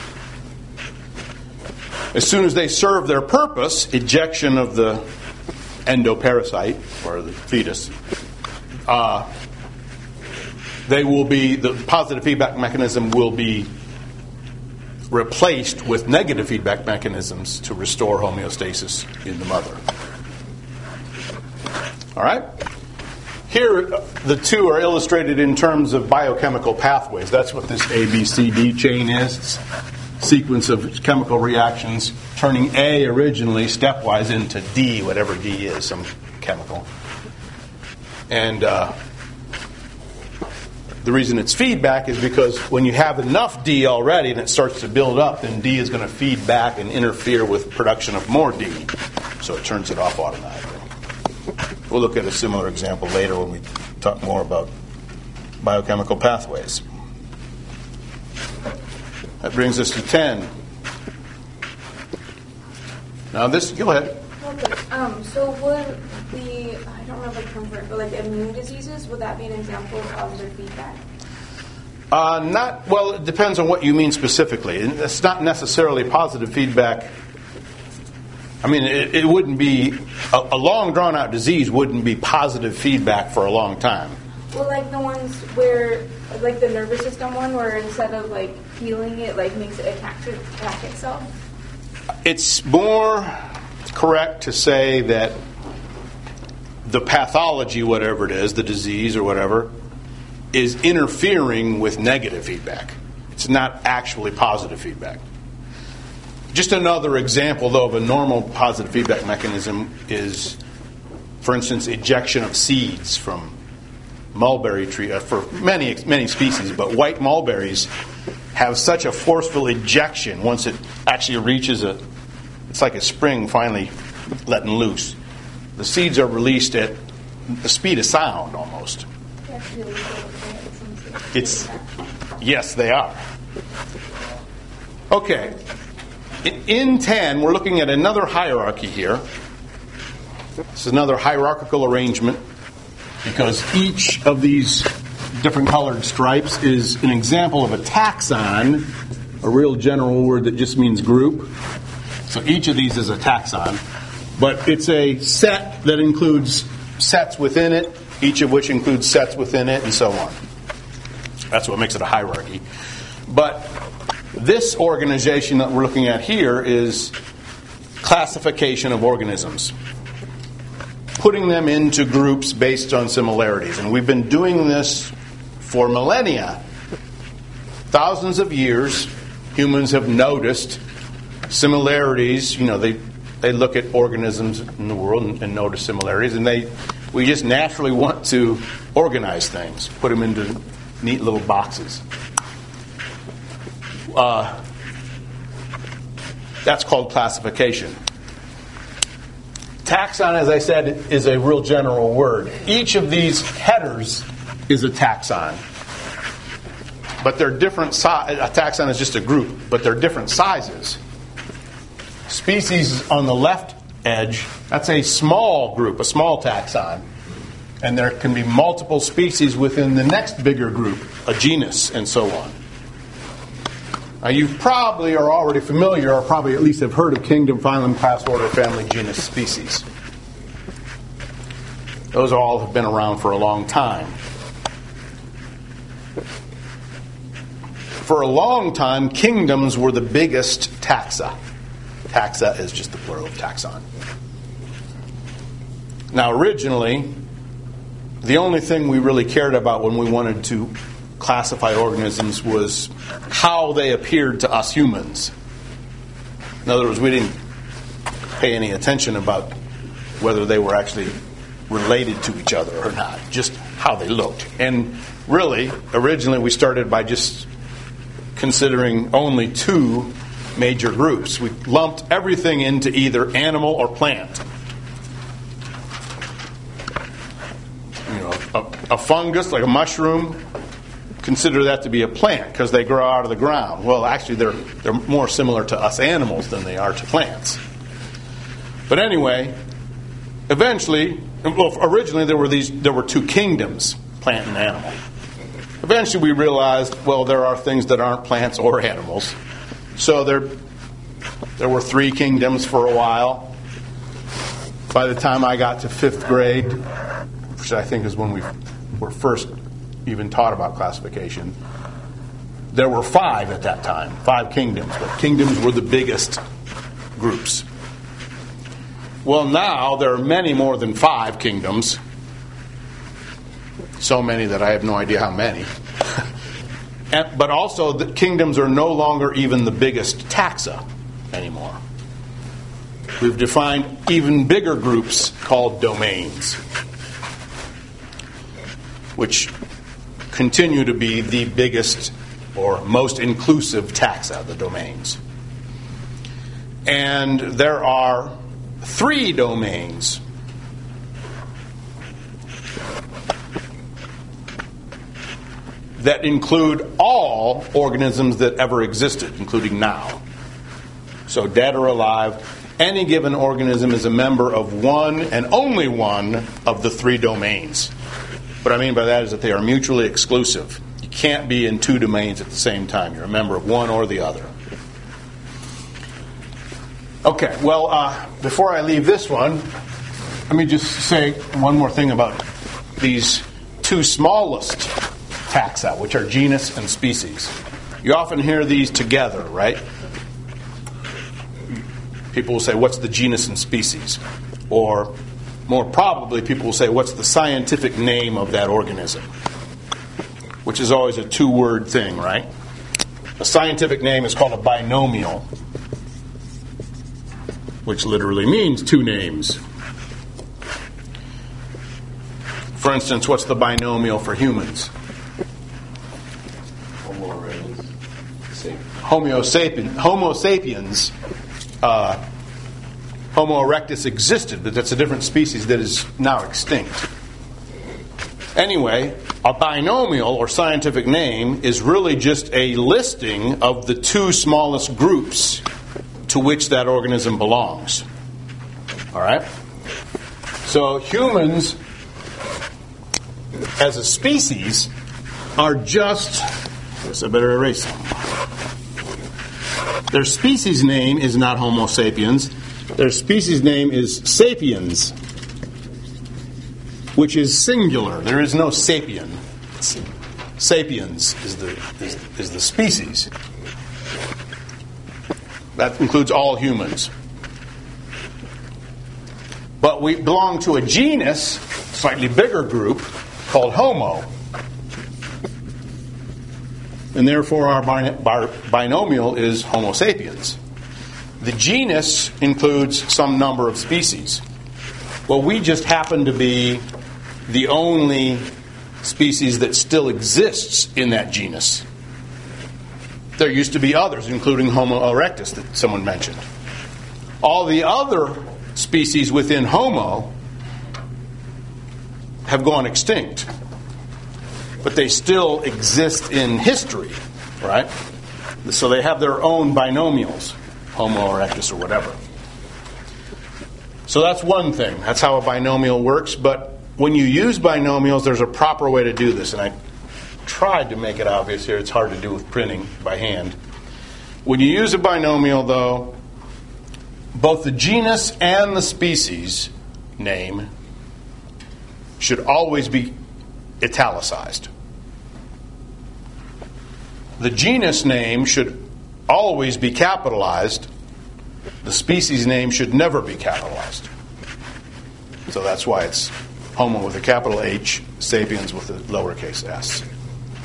as soon as they serve their purpose, ejection of the endoparasite, or the fetus, uh, they will be, the positive feedback mechanism will be replaced with negative feedback mechanisms to restore homeostasis in the mother. All right? Here, the two are illustrated in terms of biochemical pathways. That's what this A B C D chain is. It's a sequence of chemical reactions turning A originally stepwise into D, whatever D is, some chemical. And uh, the reason it's feedback is because when you have enough D already and it starts to build up, then D is going to feed back and interfere with production of more D. So it turns it off automatically. We'll look at a similar example later when we talk more about biochemical pathways. That brings us to ten. Now this, go ahead. Okay. Um, so would the, I don't remember the term for it, but like immune diseases, would that be an example of positive feedback? Uh, not, well, it depends on what you mean specifically. It's not necessarily positive feedback. I mean, it, it wouldn't be, a, a long drawn out disease wouldn't be positive feedback for a long time. Well, like the ones where, like the nervous system one, where instead of like healing it, like makes it attack, attack itself? It's more correct to say that the pathology, whatever it is, the disease or whatever, is interfering with negative feedback. It's not actually positive feedback. Just another example, though, of a normal positive feedback mechanism is, for instance, ejection of seeds from mulberry tree, uh, for many many species, but white mulberries have such a forceful ejection once it actually reaches a, it's like a spring finally letting loose. The seeds are released at the speed of sound almost. It's, yes, they are. Okay. In ten, we're looking at another hierarchy here. This is another hierarchical arrangement because each of these different colored stripes is an example of a taxon, a real general word that just means group. So each of these is a taxon. But it's a set that includes sets within it, each of which includes sets within it, and so on. That's what makes it a hierarchy. But this organization that we're looking at here is classification of organisms, putting them into groups based on similarities. And we've been doing this for millennia. Thousands of years, humans have noticed similarities. You know, they they look at organisms in the world and, and notice similarities, and they we just naturally want to organize things, put them into neat little boxes. Uh, that's called classification. Taxon, as I said, is a real general word. Each of these headers is a taxon. But they're different si- a taxon is just a group, but they're different sizes. Species on the left edge, that's a small group, a small taxon. And there can be multiple species within the next bigger group, a genus, and so on. Now, you probably are already familiar, or probably at least have heard of kingdom, phylum, class, order, family, genus, species. Those all have been around for a long time. For a long time, kingdoms were the biggest taxa. Taxa is just the plural of taxon. Now, originally, the only thing we really cared about when we wanted to classify organisms was how they appeared to us humans. In other words, we didn't pay any attention about whether they were actually related to each other or not, just how they looked. And really, originally we started by just considering only two major groups. We lumped everything into either animal or plant. You know, a, a fungus, like a mushroom, consider that to be a plant because they grow out of the ground. Well, actually, they're they're more similar to us animals than they are to plants. But anyway, eventually, well, originally there were these there were two kingdoms, plant and animal. Eventually, we realized, well, there are things that aren't plants or animals. So there there were three kingdoms for a while. By the time I got to fifth grade, which I think is when we were first even taught about classification, there were five at that time, five kingdoms, but kingdoms were the biggest groups. Well, now there are many more than five kingdoms, so many that I have no idea how many. and, but also, the kingdoms are no longer even the biggest taxa anymore. We've defined even bigger groups called domains, which continue to be the biggest or most inclusive taxa, the domains. And there are three domains that include all organisms that ever existed, including now. So dead or alive, any given organism is a member of one and only one of the three domains. What I mean by that is that they are mutually exclusive. You can't be in two domains at the same time. You're a member of one or the other. Okay, well, uh, before I leave this one, let me just say one more thing about these two smallest taxa, which are genus and species. You often hear these together, right? People will say, what's the genus and species? Or more probably, people will say, what's the scientific name of that organism? Which is always a two-word thing, right? A scientific name is called a binomial, which literally means two names. For instance, what's the binomial for humans? Homo erectus. Homo sapiens. Homo sapiens. Uh, Homo erectus existed, but that's a different species that is now extinct. Anyway, a binomial or scientific name is really just a listing of the two smallest groups to which that organism belongs. All right? So humans, as a species, are just... I guess I better erase them. Their species name is not Homo sapiens. Their species name is sapiens, which is singular. There is no sapien. Sapiens is the is, is the species. That includes all humans. But we belong to a genus, slightly bigger group, called Homo. And therefore our binomial is Homo sapiens. The genus includes some number of species. Well, we just happen to be the only species that still exists in that genus. There used to be others, including Homo erectus that someone mentioned. All the other species within Homo have gone extinct, but they still exist in history, right? So they have their own binomials, Homo erectus or whatever. So that's one thing. That's how a binomial works. But when you use binomials, there's a proper way to do this. And I tried to make it obvious here. It's hard to do with printing by hand. When you use a binomial, though, both the genus and the species name should always be italicized. The genus name should always be capitalized. The species name should never be capitalized. So that's why it's Homo with a capital H, Sapiens with a lowercase s. So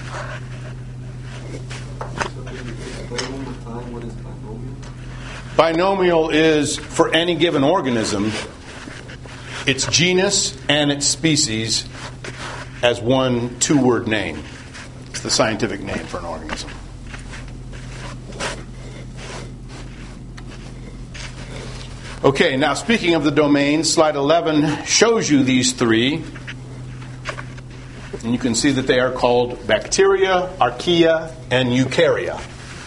can you explain one more time what is binomial? Binomial is, for any given organism, its genus and its species as one two-word name. It's the scientific name for an organism. Okay, now speaking of the domains, slide eleven shows you these three. And you can see that they are called bacteria, archaea, and eukarya.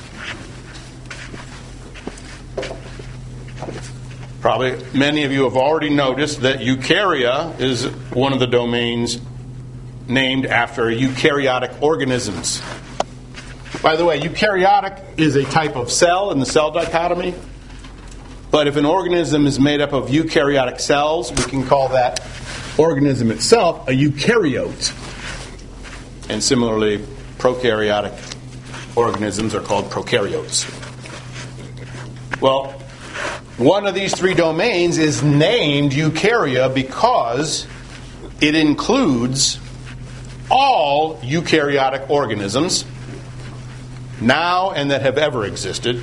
Probably many of you have already noticed that eukarya is one of the domains named after eukaryotic organisms. By the way, eukaryotic is a type of cell in the cell dichotomy. But if an organism is made up of eukaryotic cells, we can call that organism itself a eukaryote. And similarly, prokaryotic organisms are called prokaryotes. Well, one of these three domains is named eukarya because it includes all eukaryotic organisms, now and that have ever existed,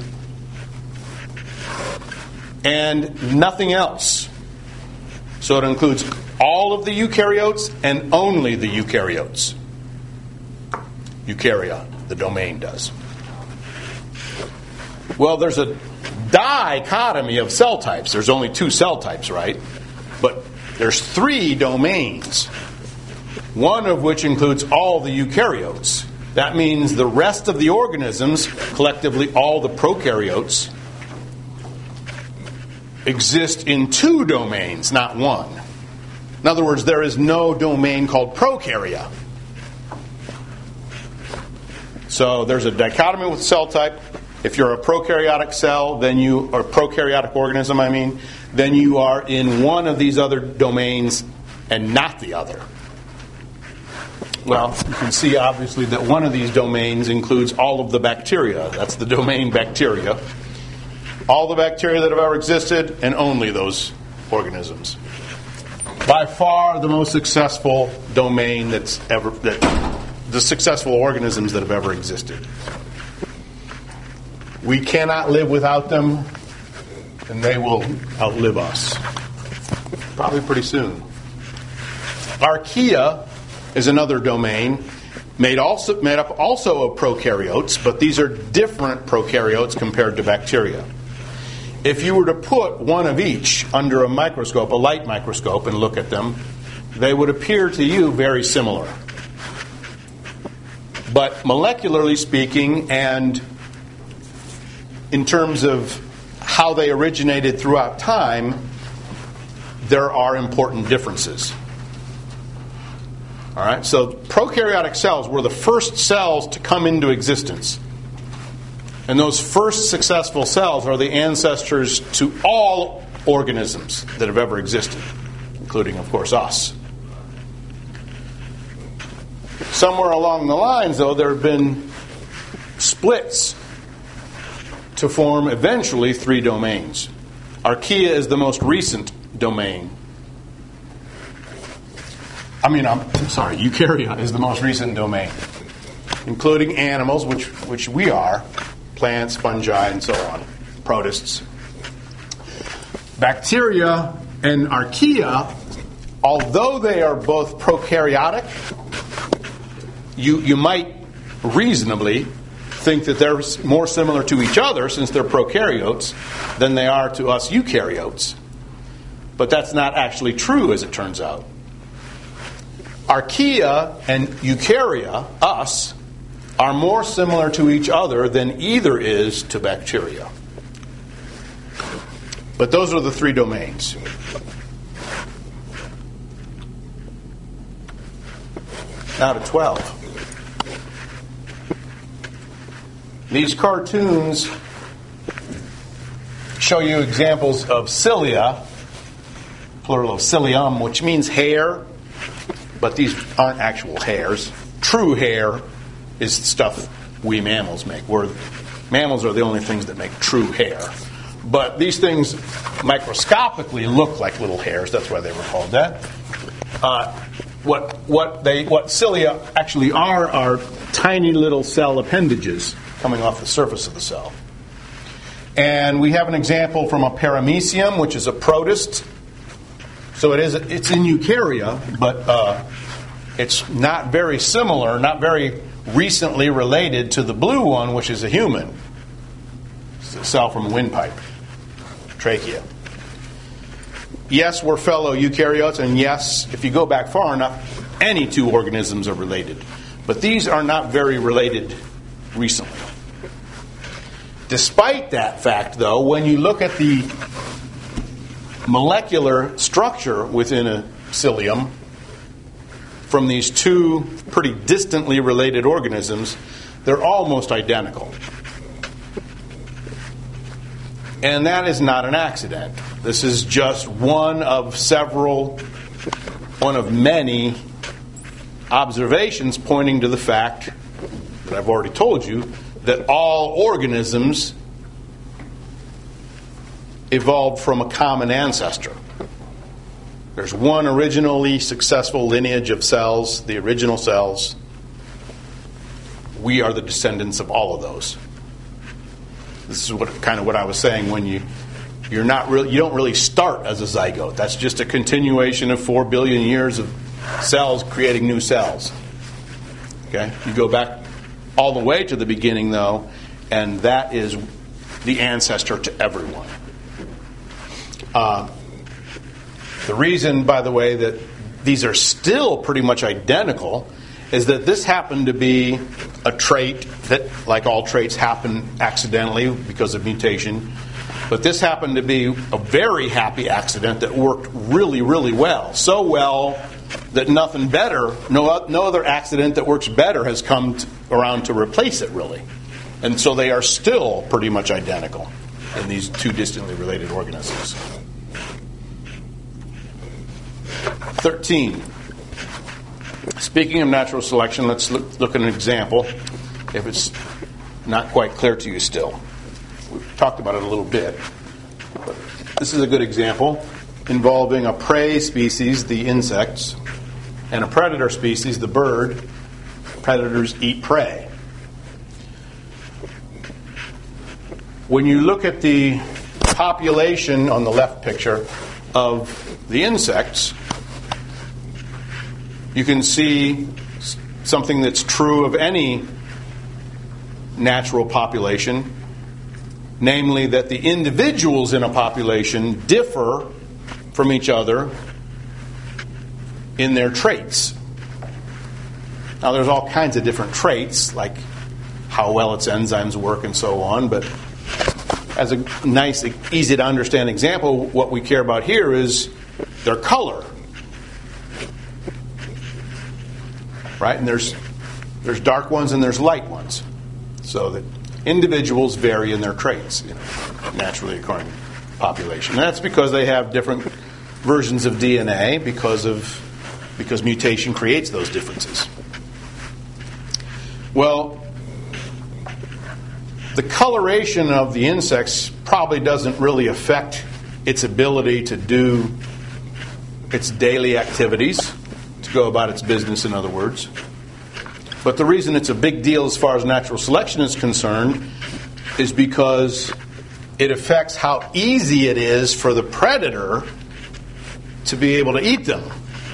and nothing else. So it includes all of the eukaryotes and only the eukaryotes. Eukarya, the domain does. Well, there's a dichotomy of cell types. There's only two cell types, right? But there's three domains, one of which includes all the eukaryotes. That means the rest of the organisms, collectively all the prokaryotes, exist in two domains, not one. In other words, there is no domain called prokarya. So there's a dichotomy with cell type. If you're a prokaryotic cell, then you or prokaryotic organism, I mean, then you are in one of these other domains and not the other. Well, you can see obviously that one of these domains includes all of the bacteria. That's the domain bacteria. All the bacteria that have ever existed, and only those organisms. By far the most successful domain that's ever that the successful organisms that have ever existed. We cannot live without them, and they will outlive us. Probably pretty soon. Archaea is another domain made also made up also of prokaryotes, but these are different prokaryotes compared to bacteria. If you were to put one of each under a microscope, a light microscope, and look at them, they would appear to you very similar. But molecularly speaking, and in terms of how they originated throughout time, there are important differences. All right, so prokaryotic cells were the first cells to come into existence. And those first successful cells are the ancestors to all organisms that have ever existed, including, of course, us. Somewhere along the lines, though, there have been splits to form eventually three domains. Archaea is the most recent domain. I mean, I'm sorry, Eukarya is the most recent domain, including animals, which which we are, plants, fungi, and so on, protists. Bacteria and archaea, although they are both prokaryotic, you you might reasonably think that they're more similar to each other, since they're prokaryotes, than they are to us eukaryotes. But that's not actually true, as it turns out. Archaea and Eukarya, us, are more similar to each other than either is to bacteria. But those are the three domains. Now to twelve. These cartoons show you examples of cilia, plural of cilium, which means hair, but these aren't actual hairs. True hair is stuff we mammals make. We're, mammals are the only things that make true hair. But these things microscopically look like little hairs. That's why they were called that. Uh, what what they what cilia actually are are tiny little cell appendages coming off the surface of the cell. And we have an example from a paramecium, which is a protist. So it is it's in Eukarya, but uh, it's not very similar, not very recently related to the blue one, which is a human. It's a cell from a windpipe, trachea. Yes, we're fellow eukaryotes, and yes, if you go back far enough, any two organisms are related. But these are not very related recently. Despite that fact, though, when you look at the molecular structure within a cilium from these two pretty distantly related organisms, they're almost identical. And that is not an accident. This is just one of several, one of many observations pointing to the fact that I've already told you that all organisms evolved from a common ancestor. There's one originally successful lineage of cells, the original cells. We are the descendants of all of those. This is what kind of what I was saying when you you're not really you don't really start as a zygote. That's just a continuation of four billion years of cells creating new cells. Okay? You go back all the way to the beginning, though, and that is the ancestor to everyone. Uh, the reason, by the way, that these are still pretty much identical is that this happened to be a trait that, like all traits, happen accidentally because of mutation. But this happened to be a very happy accident that worked really, really well. So well that nothing better, no, no other accident that works better has come to, around to replace it, really. And so they are still pretty much identical in these two distantly related organisms. thirteen. Speaking of natural selection, let's look, look at an example, if it's not quite clear to you still. We've talked about it a little bit. But this is a good example involving a prey species, the insects, and a predator species, the bird. Predators eat prey. When you look at the population on the left picture of the insects, you can see something that's true of any natural population, namely that the individuals in a population differ from each other in their traits. Now, there's all kinds of different traits, like how well its enzymes work and so on, but as a nice, easy to understand example, what we care about here is their color. Right? And there's there's dark ones and there's light ones. So that individuals vary in their traits, you know, naturally occurring population. And that's because they have different versions of D N A because of because mutation creates those differences. Well, the coloration of the insects probably doesn't really affect its ability to do its daily activities, to go about its business, in other words. But the reason it's a big deal as far as natural selection is concerned is because it affects how easy it is for the predator to be able to eat them.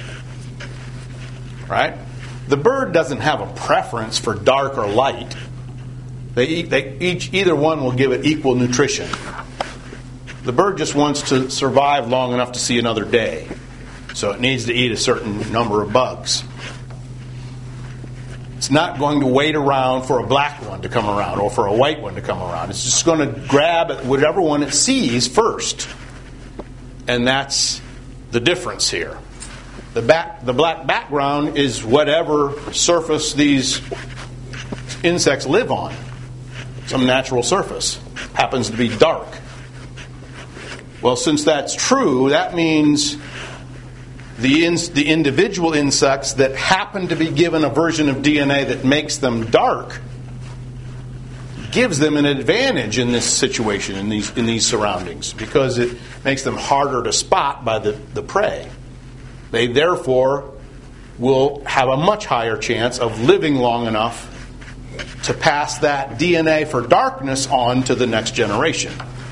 Right? The bird doesn't have a preference for dark or light. They eat, they each either one will give it equal nutrition. The bird just wants to survive long enough to see another day. So it needs to eat a certain number of bugs. It's not going to wait around for a black one to come around or for a white one to come around. It's just going to grab whatever one it sees first. And that's the difference here. The back, the black background is whatever surface these insects live on. Some natural surface. Happens to be dark. Well, since that's true, that means the in, the individual insects that happen to be given a version of D N A that makes them dark gives them an advantage in this situation, in these in these surroundings, because it makes them harder to spot by the, the prey. They therefore will have a much higher chance of living long enough to pass that D N A for darkness on to the next generation.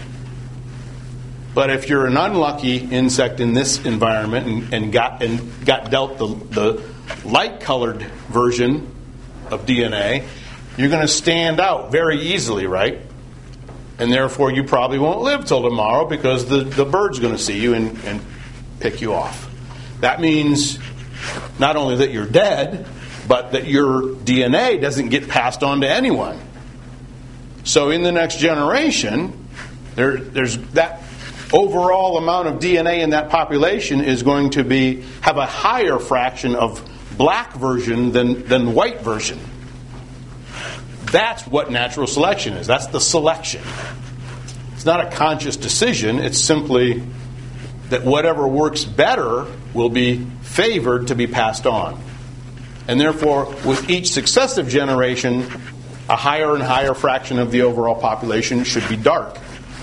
But if you're an unlucky insect in this environment and, and got and got dealt the, the light-colored version of D N A, you're going to stand out very easily, right? And therefore you probably won't live till tomorrow because the, the bird's going to see you and, and pick you off. That means not only that you're dead, but that your D N A doesn't get passed on to anyone. So in the next generation, there, there's that overall amount of D N A in that population is going to be have a higher fraction of black version than, than white version. That's what natural selection is. That's the selection. It's not a conscious decision. It's simply that whatever works better will be favored to be passed on. And therefore, with each successive generation, a higher and higher fraction of the overall population should be dark.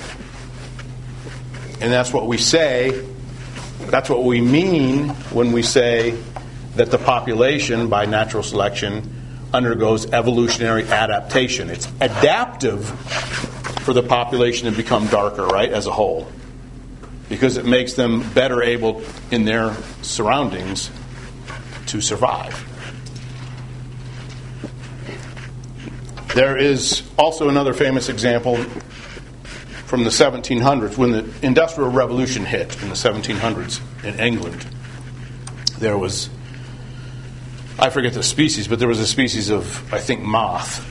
And that's what we say, that's what we mean when we say that the population, by natural selection, undergoes evolutionary adaptation. It's adaptive for the population to become darker, right, as a whole, because it makes them better able in their surroundings to survive. There is also another famous example from the seventeen hundreds, when the Industrial Revolution hit in the seventeen hundreds in England. There was I forget the species, but there was a species of, I think, moth.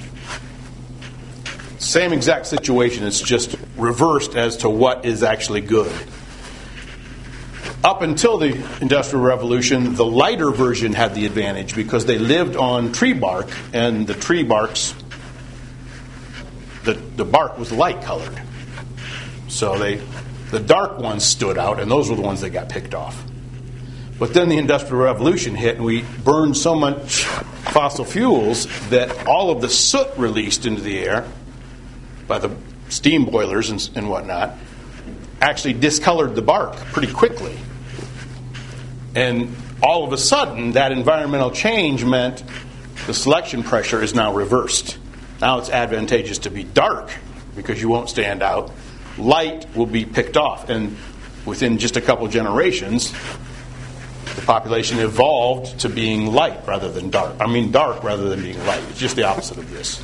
Same exact situation, it's just reversed as to what is actually good. Up until the Industrial Revolution, the lighter version had the advantage because they lived on tree bark, and the tree barks, the, the bark was light colored. So they, the dark ones stood out, and those were the ones that got picked off. But then the Industrial Revolution hit, and we burned so much fossil fuels that all of the soot released into the air by the steam boilers and, and whatnot actually discolored the bark pretty quickly. And all of a sudden, that environmental change meant the selection pressure is now reversed. Now it's advantageous to be dark because you won't stand out. Light will be picked off. And within just a couple generations, the population evolved to being light rather than dark. I mean, dark rather than being light. It's just the opposite of this.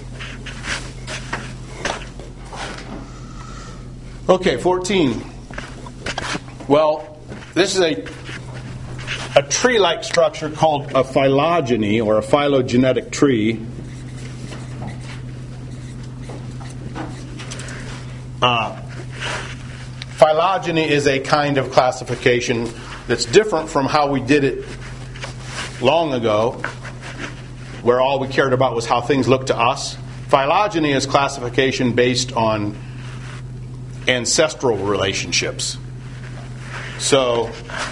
Okay, fourteen. Well, this is a a tree-like structure called a phylogeny or a phylogenetic tree. Uh, phylogeny is a kind of classification that's different from how we did it long ago, where all we cared about was how things looked to us. Phylogeny is classification based on ancestral relationships. So,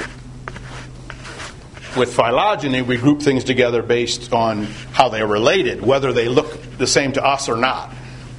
with phylogeny, we group things together based on how they're related, whether they look the same to us or not.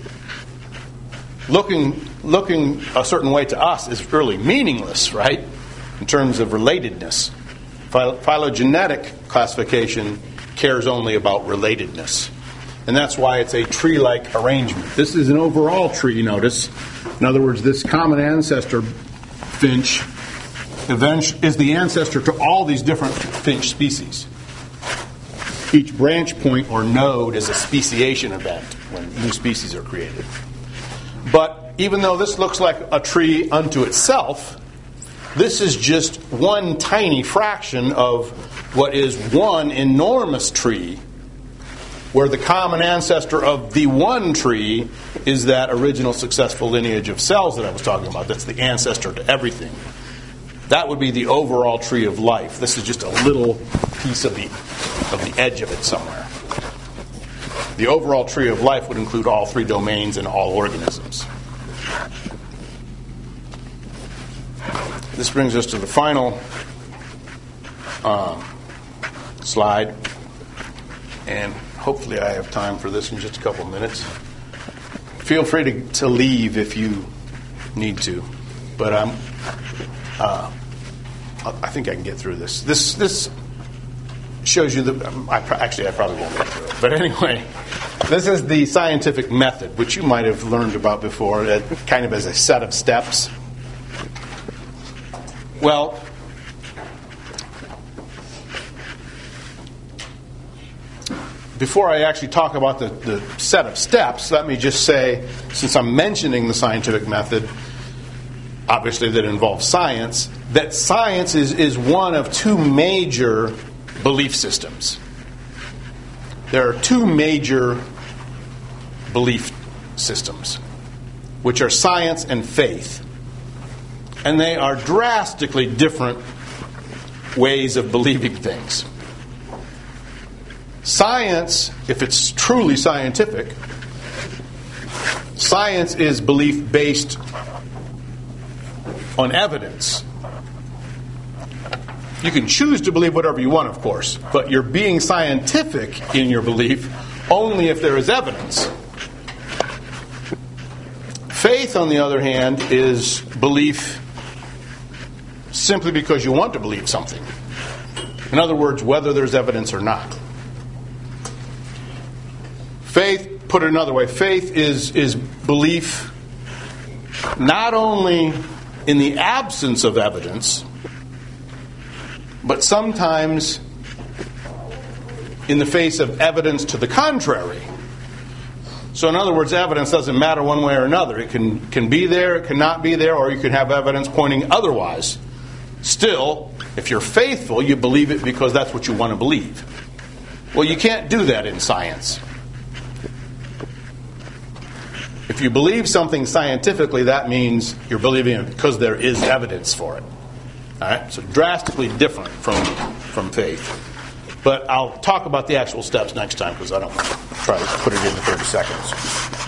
Looking, looking a certain way to us is really meaningless, right? In terms of relatedness. Phy- phylogenetic classification cares only about relatedness. And that's why it's a tree-like arrangement. This is an overall tree, notice. In other words, this common ancestor finch is the ancestor to all these different finch species. Each branch point or node is a speciation event when new species are created. But even though this looks like a tree unto itself, this is just one tiny fraction of what is one enormous tree, where the common ancestor of the one tree is that original successful lineage of cells that I was talking about. That's the ancestor to everything. That would be the overall tree of life. This is just a little piece of the of the edge of it somewhere. The overall tree of life would include all three domains and all organisms. This brings us to the final um, slide, and hopefully I have time for this in just a couple minutes. Feel free to, to leave if you need to, but I'm. Uh, I think I can get through this. This this shows you the. I, actually, I probably won't get through it. But anyway, this is the scientific method, which you might have learned about before, uh, kind of as a set of steps. Well, before I actually talk about the, the set of steps, let me just say, since I'm mentioning the scientific method, obviously that involves science, that science is, is one of two major belief systems. There are two major belief systems, which are science and faith. And they are drastically different ways of believing things. Science, if it's truly scientific, science is belief based on evidence. You can choose to believe whatever you want, of course, but you're being scientific in your belief only if there is evidence. Faith, on the other hand, is belief simply because you want to believe something. In other words, whether there's evidence or not. Faith, put it another way, faith is, is belief not only in the absence of evidence, but sometimes in the face of evidence to the contrary. So in other words, evidence doesn't matter one way or another. It can, can be there, it cannot be there, or you can have evidence pointing otherwise. Still, if you're faithful, you believe it because that's what you want to believe. Well, you can't do that in science. If you believe something scientifically, that means you're believing it because there is evidence for it. All right? So drastically different from, from faith. But I'll talk about the actual steps next time because I don't want to try to put it in thirty seconds.